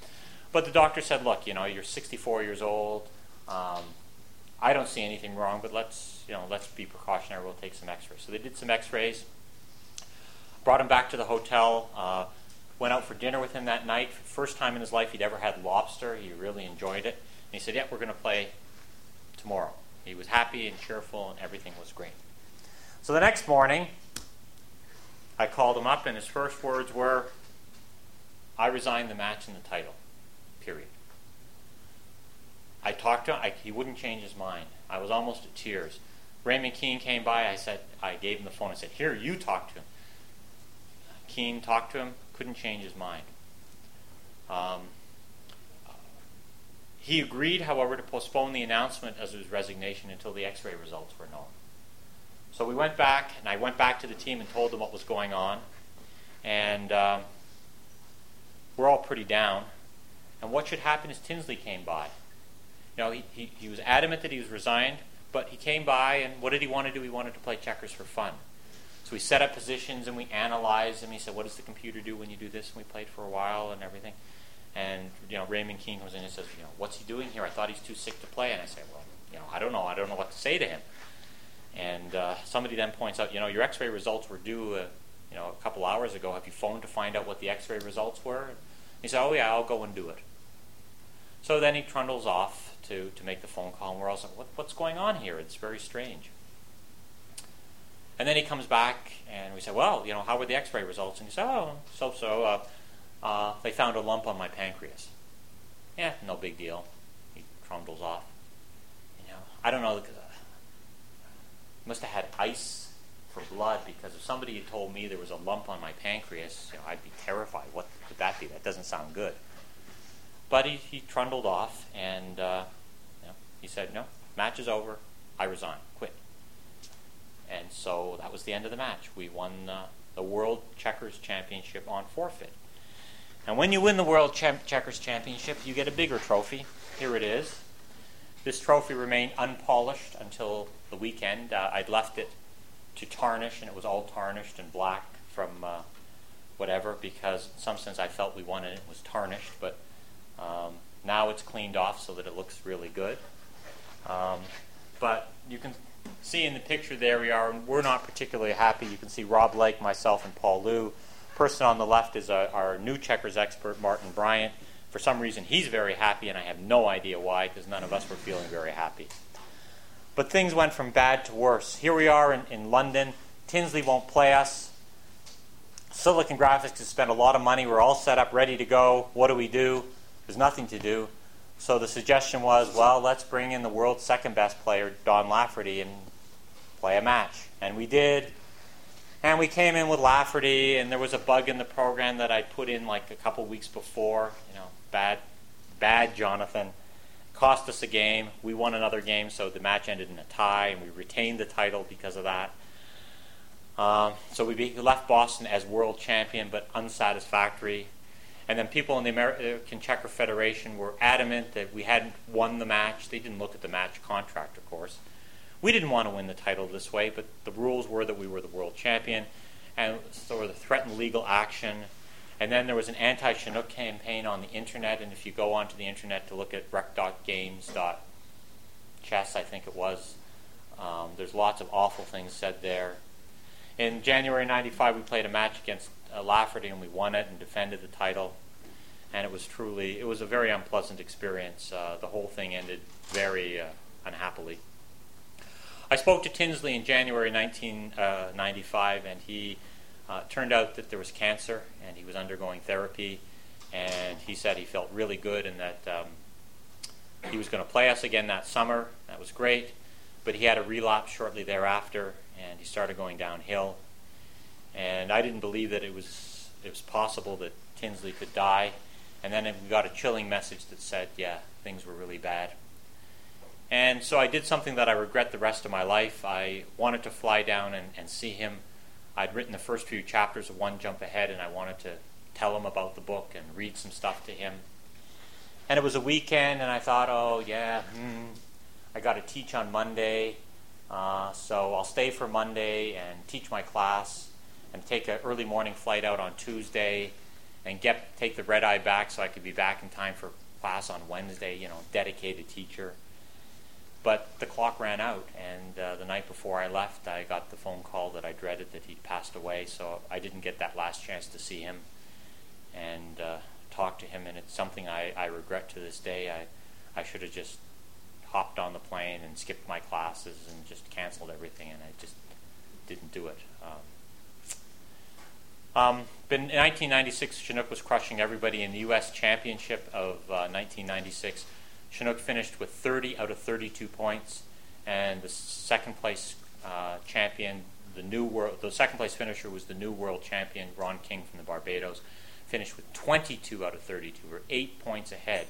But the doctor said, look, you know, you're sixty-four years old. Um, I don't see anything wrong, but let's, you know, let's be precautionary. We'll take some x-rays. So they did some x-rays, brought him back to the hotel, uh, went out for dinner with him that night. For the first time in his life he'd ever had lobster. He really enjoyed it. And he said, yeah, we're going to play tomorrow. He was happy and cheerful, and everything was great. So the next morning, I called him up, and his first words were, I resigned the match and the title, period. I talked to him. I, he wouldn't change his mind. I was almost at tears. Raymond Keene came by. I said, I gave him the phone. I said, here, you talk to him. Keene talked to him, couldn't change his mind. Um, he agreed, however, to postpone the announcement of his resignation until the x-ray results were known. So we went back, and I went back to the team and told them what was going on. And um, we're all pretty down. And what should happen is Tinsley came by. You know, he, he, he was adamant that he was resigned, but he came by, and what did he want to do? He wanted to play checkers for fun. So we set up positions, and we analyzed them. He said, what does the computer do when you do this? And we played for a while and everything. And, you know, Raymond Keene comes in and says, you know, what's he doing here? I thought he's too sick to play. And I said, well, you know, I don't know. I don't know what to say to him. And uh, somebody then points out, you know, your x-ray results were due, uh, you know, a couple hours ago. Have you phoned to find out what the x-ray results were? And he said, oh, yeah, I'll go and do it. So then he trundles off to, to make the phone call, and we're all like, what, what's going on here? It's very strange. And then he comes back, and we say, well, you know, how were the x-ray results? And he said, oh, so-so. Uh, uh, they found a lump on my pancreas. Yeah, no big deal. He trundles off. You know, I don't know. Uh, must have had ice for blood, because if somebody had told me there was a lump on my pancreas, you know, I'd be terrified. What could that be? That doesn't sound good. But he, he trundled off, and uh, you know, he said, no, match is over. I resign. Quit. And so that was the end of the match. We won uh, the World Checkers Championship on forfeit. And when you win the World Champ- Checkers Championship, you get a bigger trophy. Here it is. This trophy remained unpolished until the weekend. Uh, I'd left it to tarnish, and it was all tarnished and black from uh, whatever, because in some sense I felt we won and it was tarnished. But um, now it's cleaned off so that it looks really good. Um, but you can see in the picture there we are, and we're not particularly happy. You can see Rob Lake, myself, and Paul Liu. Person on the left is a, our new checkers expert, Martin Bryant. For some reason, he's very happy, and I have no idea why, because none of us were feeling very happy. But things went from bad to worse. Here we are in, in London. Tinsley won't play us. Silicon Graphics has spent a lot of money. We're all set up, ready to go. What do we do? There's nothing to do. So the suggestion was, well, let's bring in the world's second-best player, Don Lafferty, and play a match. And we did. And we came in with Lafferty, and there was a bug in the program that I put in like a couple weeks before. You know, bad, bad Jonathan. Cost us a game. We won another game, so the match ended in a tie, and we retained the title because of that. Um, so we be, left Boston as world champion, but unsatisfactory. And then people in the American Checker Federation were adamant that we hadn't won the match. They didn't look at the match contract, of course. We didn't want to win the title this way, but the rules were that we were the world champion, and so there was threatened legal action. And then there was an anti-Chinook campaign on the internet, and if you go onto the internet to look at rec dot games dot chess, I think it was, um, there's lots of awful things said there. In January ninety-five, we played a match against uh, Lafferty, and we won it and defended the title. And it was truly, it was a very unpleasant experience. Uh, the whole thing ended very uh, unhappily. I spoke to Tinsley in January nineteen ninety-five, and he uh, turned out that there was cancer, and he was undergoing therapy, and he said he felt really good and that um, he was going to play us again that summer. That was great, but he had a relapse shortly thereafter, and he started going downhill. And I didn't believe that it was it was possible that Tinsley could die. And then we got a chilling message that said, yeah, things were really bad. And so I did something that I regret the rest of my life. I wanted to fly down and, and see him. I'd written the first few chapters of One Jump Ahead, and I wanted to tell him about the book and read some stuff to him. And it was a weekend, and I thought, oh, yeah, hmm, I got to teach on Monday, uh, so I'll stay for Monday and teach my class and take an early morning flight out on Tuesday. and get take the red eye back so I could be back in time for class on Wednesday, you know, dedicated teacher. But the clock ran out, and uh, the night before I left, I got the phone call that I dreaded, that he'd passed away, so I didn't get that last chance to see him and uh, talk to him, and it's something I, I regret to this day. I, I should have just hopped on the plane and skipped my classes and just canceled everything, and I just didn't do it. Um, um, but in nineteen ninety-six, Chinook was crushing everybody. In the U S Championship of uh, nineteen ninety-six, Chinook finished with thirty out of thirty-two points, and the second place uh, champion, the new world, the second place finisher was the new world champion, Ron King from the Barbados, finished with twenty-two out of thirty-two, or eight points ahead.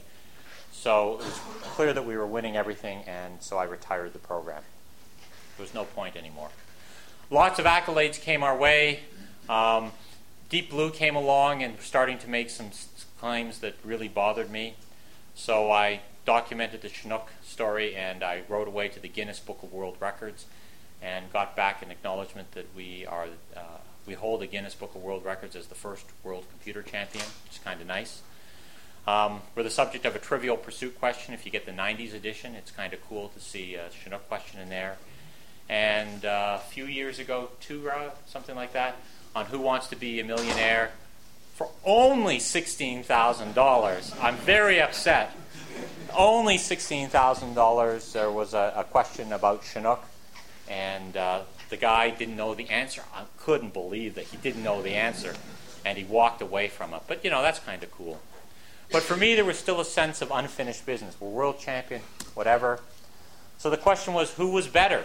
So it was clear that we were winning everything, and so I retired the program. There was no point anymore. Lots of accolades came our way. Um, Deep Blue came along and was starting to make some claims that really bothered me. So I documented the Chinook story, and I wrote away to the Guinness Book of World Records and got back an acknowledgement that we are uh, we hold the Guinness Book of World Records as the first world computer champion, which is kind of nice. Um, we're the subject of a Trivial Pursuit question. If you get the nineties edition, it's kind of cool to see a Chinook question in there. And uh, a few years ago, two, uh, something like that, on Who Wants to Be a Millionaire, for only sixteen thousand dollars. I'm very upset. Only sixteen thousand dollars. There was a, a question about Chinook, and uh, the guy didn't know the answer. I couldn't believe that he didn't know the answer, and he walked away from it. But, you know, that's kind of cool. But for me, there was still a sense of unfinished business. We're world champion, whatever. So the question was, who was better?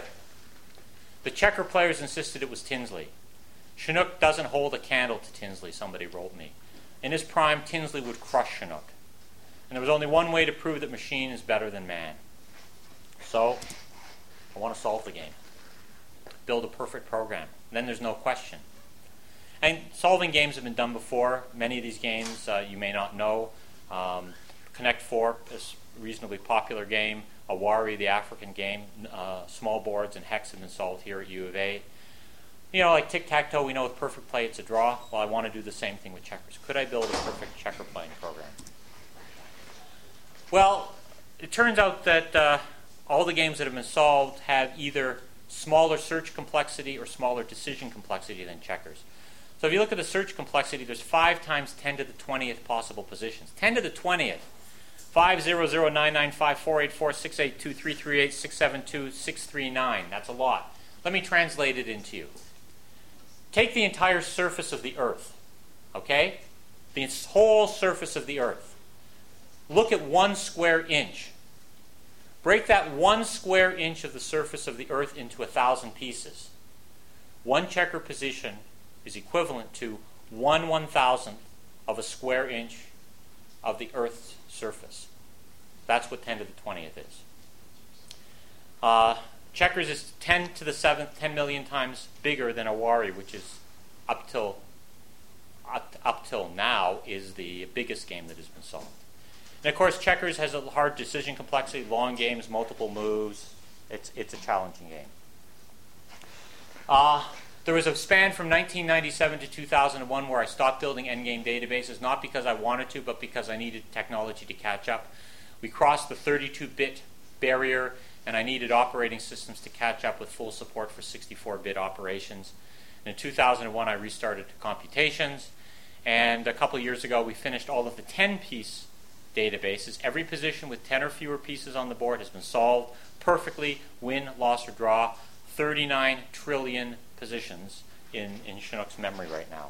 The checker players insisted it was Tinsley. Chinook doesn't hold a candle to Tinsley, somebody wrote me. In his prime, Tinsley would crush Chinook. And there was only one way to prove that machine is better than man. So, I want to solve the game. Build a perfect program. Then there's no question. And solving games have been done before. Many of these games uh, you may not know. Um, Connect Four is a reasonably popular game. Awari, the African game. Uh, small boards and hex have been solved here at U of A. You know, like tic-tac-toe, we know with perfect play it's a draw. Well, I want to do the same thing with checkers. Could I build a perfect checker playing program? Well, it turns out that uh, all the games that have been solved have either smaller search complexity or smaller decision complexity than checkers. So if you look at the search complexity, there's five times ten to the twentieth possible positions. ten to the twentieth. five zero zero nine nine five four eight four six eight two three three eight six seven two six three nine. That's a lot. Let me translate it into you. Take the entire surface of the Earth, okay? The whole surface of the Earth. Look at one square inch. Break that one square inch of the surface of the Earth into a thousand pieces. One checker position is equivalent to one one thousandth of a square inch of the Earth's surface. That's what ten to the twentieth is. Uh, checkers is ten to the seventh, ten million times bigger than Awari, which is up till up, up till now is the biggest game that has been solved. And of course, checkers has a hard decision complexity, long games, multiple moves. It's it's a challenging game. Uh, there was a span from nineteen ninety-seven to two thousand one where I stopped building endgame databases, not because I wanted to, but because I needed technology to catch up. We crossed the thirty-two bit barrier, and I needed operating systems to catch up with full support for sixty-four bit operations. And in two thousand one, I restarted computations, and a couple of years ago, we finished all of the ten-piece databases. Every position with ten or fewer pieces on the board has been solved perfectly, win, loss, or draw. thirty-nine trillion positions in, in Chinook's memory right now.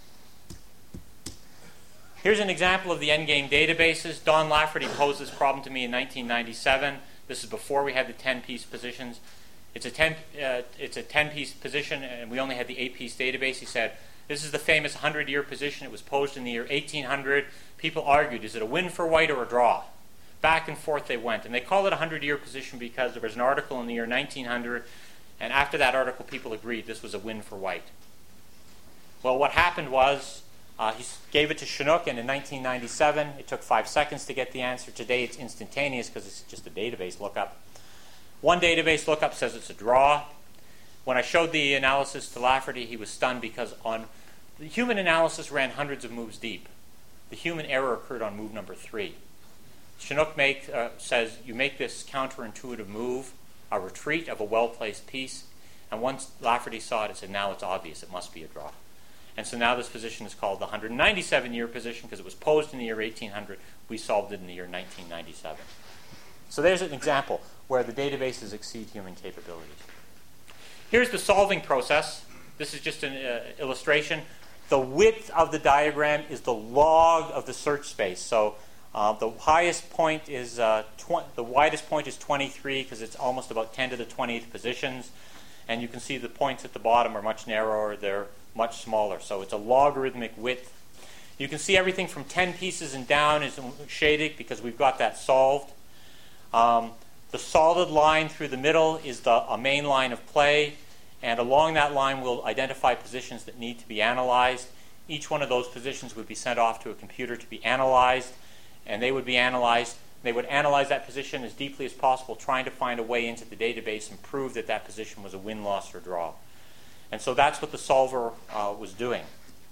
Here's an example of the endgame databases. Don Lafferty posed this problem to me in nineteen ninety-seven. This is before we had the ten-piece positions. It's a ten, uh, it's a ten-piece position, and we only had the eight-piece database. He said, this is the famous hundred-year position. It was posed in the year eighteen hundred. People argued, is it a win for white or a draw? Back and forth they went. And they call it a hundred-year position because there was an article in the year nineteen hundred, and after that article, people agreed this was a win for white. Well, what happened was uh, he gave it to Chinook, and in nineteen ninety-seven, it took five seconds to get the answer. Today, it's instantaneous because it's just a database lookup. One database lookup says it's a draw. When I showed the analysis to Lafferty, he was stunned because on the human analysis ran hundreds of moves deep. the human error occurred on move number three. Chinook make, uh, says you make this counterintuitive move, a retreat of a well-placed piece, and once Lafferty saw it, it said, now it's obvious, it must be a draw. And so now this position is called the one hundred ninety-seven year position because it was posed in the year eighteen hundred. We solved it in the year nineteen ninety-seven. So there's an example where the databases exceed human capabilities. Here's the solving process. This is just an uh, illustration. The width of the diagram is the log of the search space. So uh, the highest point is, uh, tw- the widest point is twenty-three because it's almost about ten to the twentieth positions. And you can see the points at the bottom are much narrower. They're much smaller. So it's a logarithmic width. You can see everything from ten pieces and down is shaded because we've got that solved. Um, the solid line through the middle is the, a main line of play. And along that line, we'll identify positions that need to be analyzed. Each one of those positions would be sent off to a computer to be analyzed. And they would be analyzed. They would analyze that position as deeply as possible, trying to find a way into the database and prove that that position was a win, loss, or draw. And so that's what the solver uh, was doing.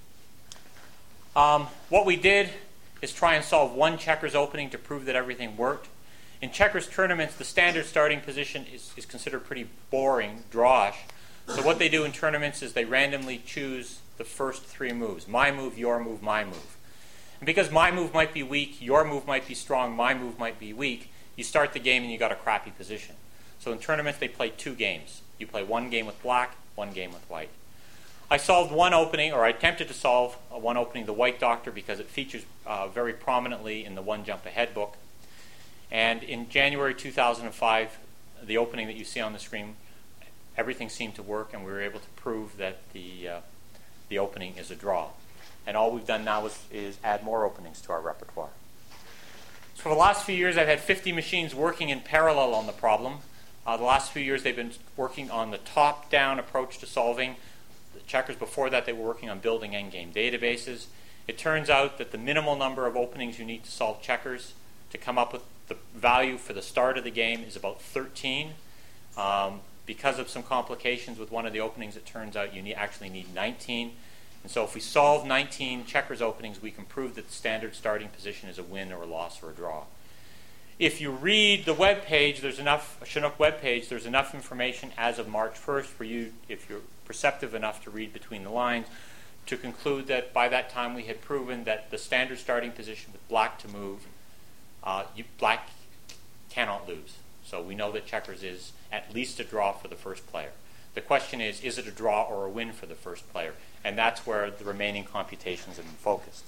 Um, what we did is try and solve one checkers opening to prove that everything worked. In checkers tournaments, the standard starting position is, is considered pretty boring, drawish. So what they do in tournaments is they randomly choose the first three moves. My move, your move, my move. And because my move might be weak, your move might be strong, my move might be weak, you start the game and you got a crappy position. So in tournaments, they play two games. You play one game with black, one game with white. I solved one opening, or I attempted to solve uh, one opening, the White Doctor, because it features uh, very prominently in the One Jump Ahead book. And in January two thousand five, the opening that you see on the screen, everything seemed to work, and we were able to prove that the uh, the opening is a draw. And all we've done now is, is add more openings to our repertoire. So for the last few years, I've had fifty machines working in parallel on the problem. Uh, the last few years, they've been working on the top-down approach to solving. The checkers before that, they were working on building endgame databases. It turns out that the minimal number of openings you need to solve checkers to come up with the value for the start of the game is about thirteen. Um, because of some complications with one of the openings, it turns out you need, actually need nineteen. And so if we solve nineteen checkers openings, we can prove that the standard starting position is a win or a loss or a draw. If you read the web page, there's enough, Chinook web page, there's enough information as of March first for you, if you're perceptive enough to read between the lines, to conclude that by that time we had proven that the standard starting position with black to move, uh, you, black cannot lose. So we know that checkers is at least a draw for the first player. The question is, is it a draw or a win for the first player? And that's where the remaining computations have been focused.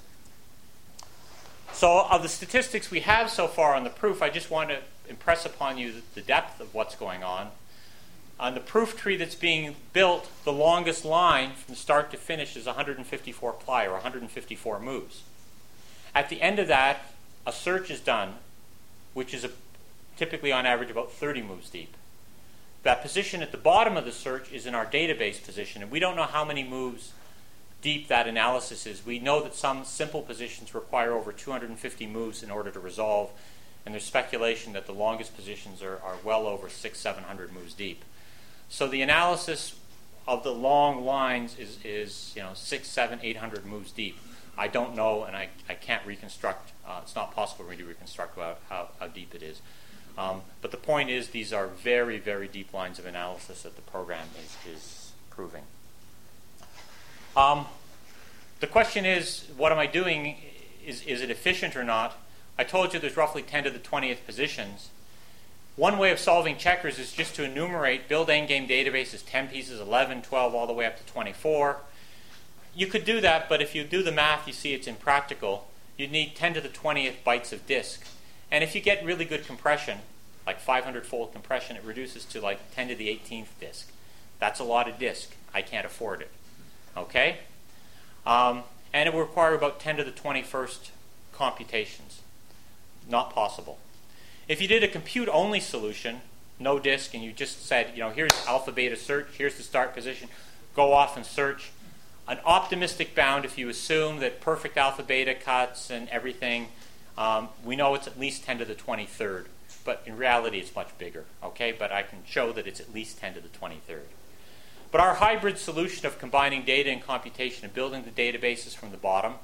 So of the statistics we have so far on the proof, I just want to impress upon you the depth of what's going on. On the proof tree that's being built, the longest line from start to finish is one hundred fifty-four ply, or one hundred fifty-four moves. At the end of that, a search is done, which is a, typically on average about thirty moves deep. That position at the bottom of the search is in our database position, and we don't know how many moves deep that analysis is. We know that some simple positions require over two hundred fifty moves in order to resolve, and there's speculation that the longest positions are, are well over six, seven hundred moves deep. So the analysis of the long lines is, is you know, six, seven, eight hundred moves deep. I don't know, and I, I can't reconstruct. Uh, it's not possible for me to reconstruct how, how, how deep it is. Um, but the point is, these are very, very deep lines of analysis that the program is, is proving. Um, the question is, what am I doing? Is, is it efficient or not? I told you there's roughly ten to the twentieth positions. One way of solving checkers is just to enumerate, build endgame databases, ten pieces, eleven, twelve, all the way up to twenty-four. You could do that, but if you do the math, you see it's impractical. You'd need ten to the twentieth bytes of disk. And if you get really good compression, like five hundred fold compression, it reduces to like ten to the eighteenth disk. That's a lot of disk. I can't afford it. Okay? Um, and it will require about ten to the twenty-first computations. Not possible. If you did a compute-only solution, no disk, and you just said, you know, here's alpha beta search, here's the start position, go off and search. An optimistic bound, if you assume that perfect alpha beta cuts and everything, um, we know it's at least ten to the twenty-third. But in reality, it's much bigger. Okay? But I can show that it's at least ten to the twenty-third. But our hybrid solution of combining data and computation and building the databases from the bottom,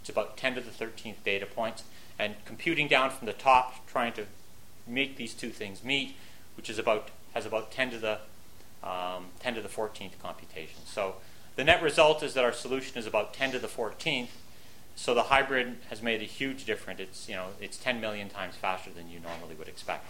It's about ten to the thirteenth data points. And computing down from the top, trying to make these two things meet, which is about has about ten to the um, ten to the fourteenth computation. So the net result is that our solution is about ten to the fourteenth. So the hybrid has made a huge difference. It's you know it's ten million times faster than you normally would expect.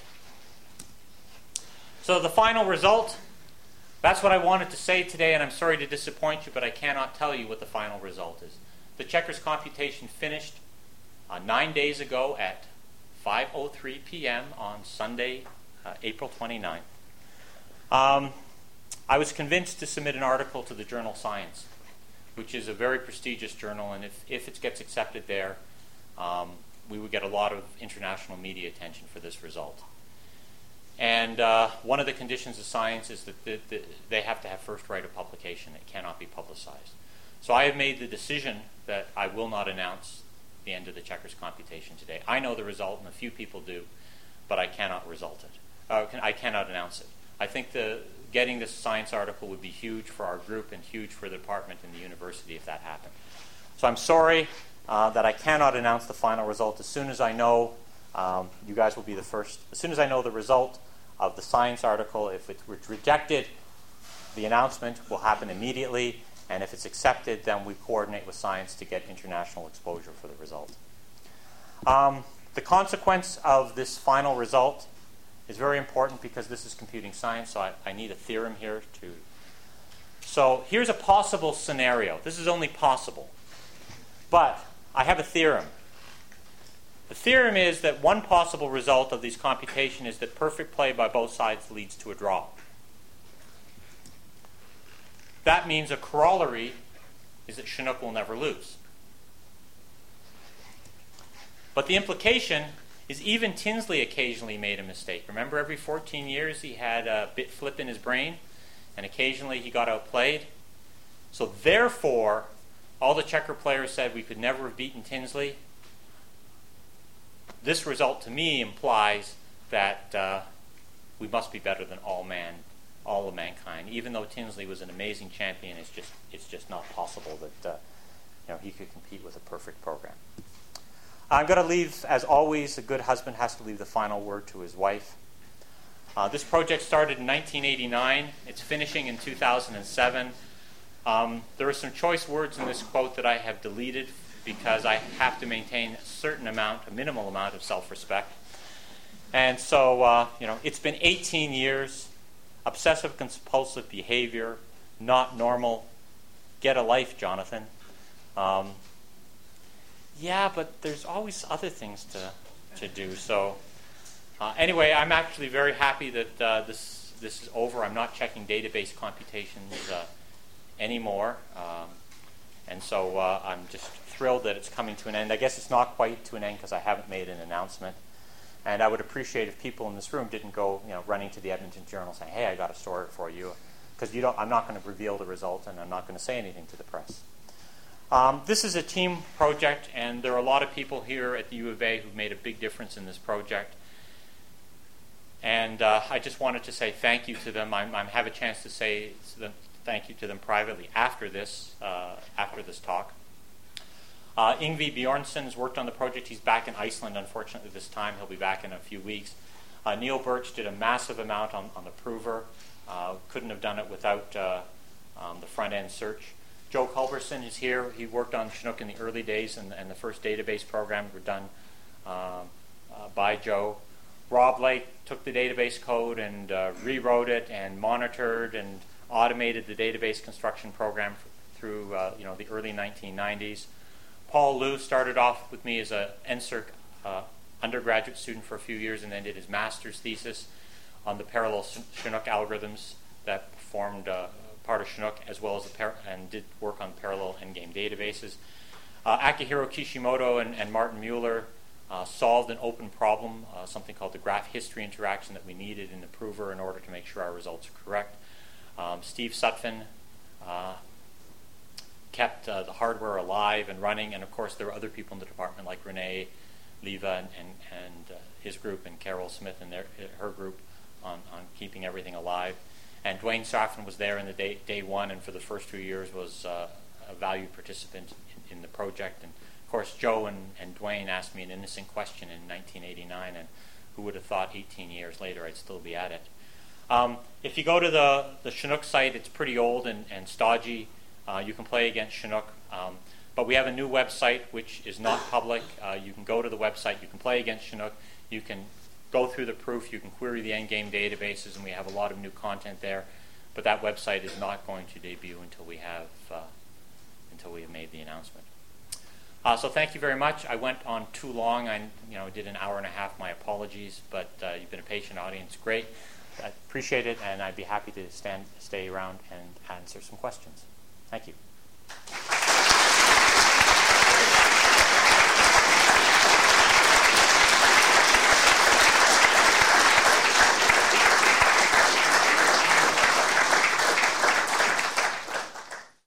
So the final result. That's what I wanted to say today, and I'm sorry to disappoint you, but I cannot tell you what the final result is. The checkers computation finished uh, nine days ago at five oh three p.m. on Sunday, uh, April twenty-ninth. Um, I was convinced to submit an article to the journal Science, which is a very prestigious journal, and if, if it gets accepted there, um, we would get a lot of international media attention for this result. And uh, one of the conditions of Science is that the, the, they have to have first right of publication. It cannot be publicized. So I have made the decision that I will not announce the end of the checkers computation today. I know the result, and a few people do, but I cannot result it. Uh, can, I cannot announce it. I think the getting this Science article would be huge for our group and huge for the department and the university if that happened. So I'm sorry uh, that I cannot announce the final result. As soon as I know, um, you guys will be the first. As soon as I know the result of the Science article, if it's rejected, the announcement will happen immediately. And if it's accepted, then we coordinate with Science to get international exposure for the result. Um, the consequence of this final result is very important because this is computing science, so I, I need a theorem here to... So here's a possible scenario. This is only possible. But I have a theorem. The theorem is that one possible result of these computations is that perfect play by both sides leads to a draw. That means a corollary is that Chinook will never lose. But the implication is even Tinsley occasionally made a mistake. Remember, every fourteen years he had a bit flip in his brain, and occasionally he got outplayed. So therefore, all the checker players said we could never have beaten Tinsley. This result to me implies that uh, we must be better than all man, all of mankind. Even though Tinsley was an amazing champion, it's just it's just not possible that uh, you know he could compete with a perfect program. I'm going to leave, as always, a good husband has to leave the final word to his wife. Uh, this project started in nineteen eighty-nine. It's finishing in two thousand seven. Um, there are some choice words in this quote that I have deleted because I have to maintain a certain amount, a minimal amount of self-respect. And so, uh, you know, it's been eighteen years. Obsessive-compulsive behavior, not normal. Get a life, Jonathan. Um, yeah, but there's always other things to to do. So uh, anyway, I'm actually very happy that uh, this this is over. I'm not checking database computations uh, anymore, um, and so uh, I'm just thrilled that it's coming to an end. I guess it's not quite to an end because I haven't made an announcement. And I would appreciate if people in this room didn't go, you know, running to the Edmonton Journal saying, "Hey, I got a story for you," because you don't. I'm not going to reveal the result, and I'm not going to say anything to the press. Um, this is a team project, and there are a lot of people here at the U of A who've made a big difference in this project. And uh, I just wanted to say thank you to them. I I'm have a chance to say to them, thank you to them privately after this uh, after this talk. Uh, Yngve Bjornsson has worked on the project. He's back in Iceland, unfortunately, this time. He'll be back in a few weeks. Uh, Neil Birch did a massive amount on, on the prover. Uh, couldn't have done it without uh, um, the front-end search. Joe Culberson is here. He worked on Chinook in the early days, and, and the first database programs were done uh, uh, by Joe. Rob Lake took the database code and uh, rewrote it and monitored and automated the database construction program f- through uh, you know the early nineteen nineties. Paul Liu started off with me as an N S E R C uh, undergraduate student for a few years and then did his master's thesis on the parallel Chinook algorithms that formed uh, part of Chinook, as well as the par- and did work on parallel endgame databases. Uh, Akihiro Kishimoto and, and Martin Mueller uh, solved an open problem, uh, something called the graph history interaction that we needed in the prover in order to make sure our results are correct. Um, Steve Sutphin uh, kept uh, the hardware alive and running, and of course there were other people in the department like Renee Leva and, and, and uh, his group, and Carol Smith and their, her group on, on keeping everything alive. And Dwayne Safran was there in the day, day one, and for the first two years was uh, a valued participant in, in the project. And of course, Joe and, and Dwayne asked me an innocent question in nineteen eighty-nine, and who would have thought eighteen years later I'd still be at it. Um, if you go to the, the Chinook site, it's pretty old and, and stodgy. Uh, you can play against Chinook. Um, but we have a new website which is not public. Uh, you can go to the website. You can play against Chinook. You can go through the proof. You can query the endgame databases, and we have a lot of new content there. But that website is not going to debut until we have uh, until we have made the announcement. Uh, so thank you very much. I went on too long. I you know did an hour and a half. My apologies, but uh, you've been a patient audience. Great. I appreciate it, and I'd be happy to stand, stay around and answer some questions. Thank you.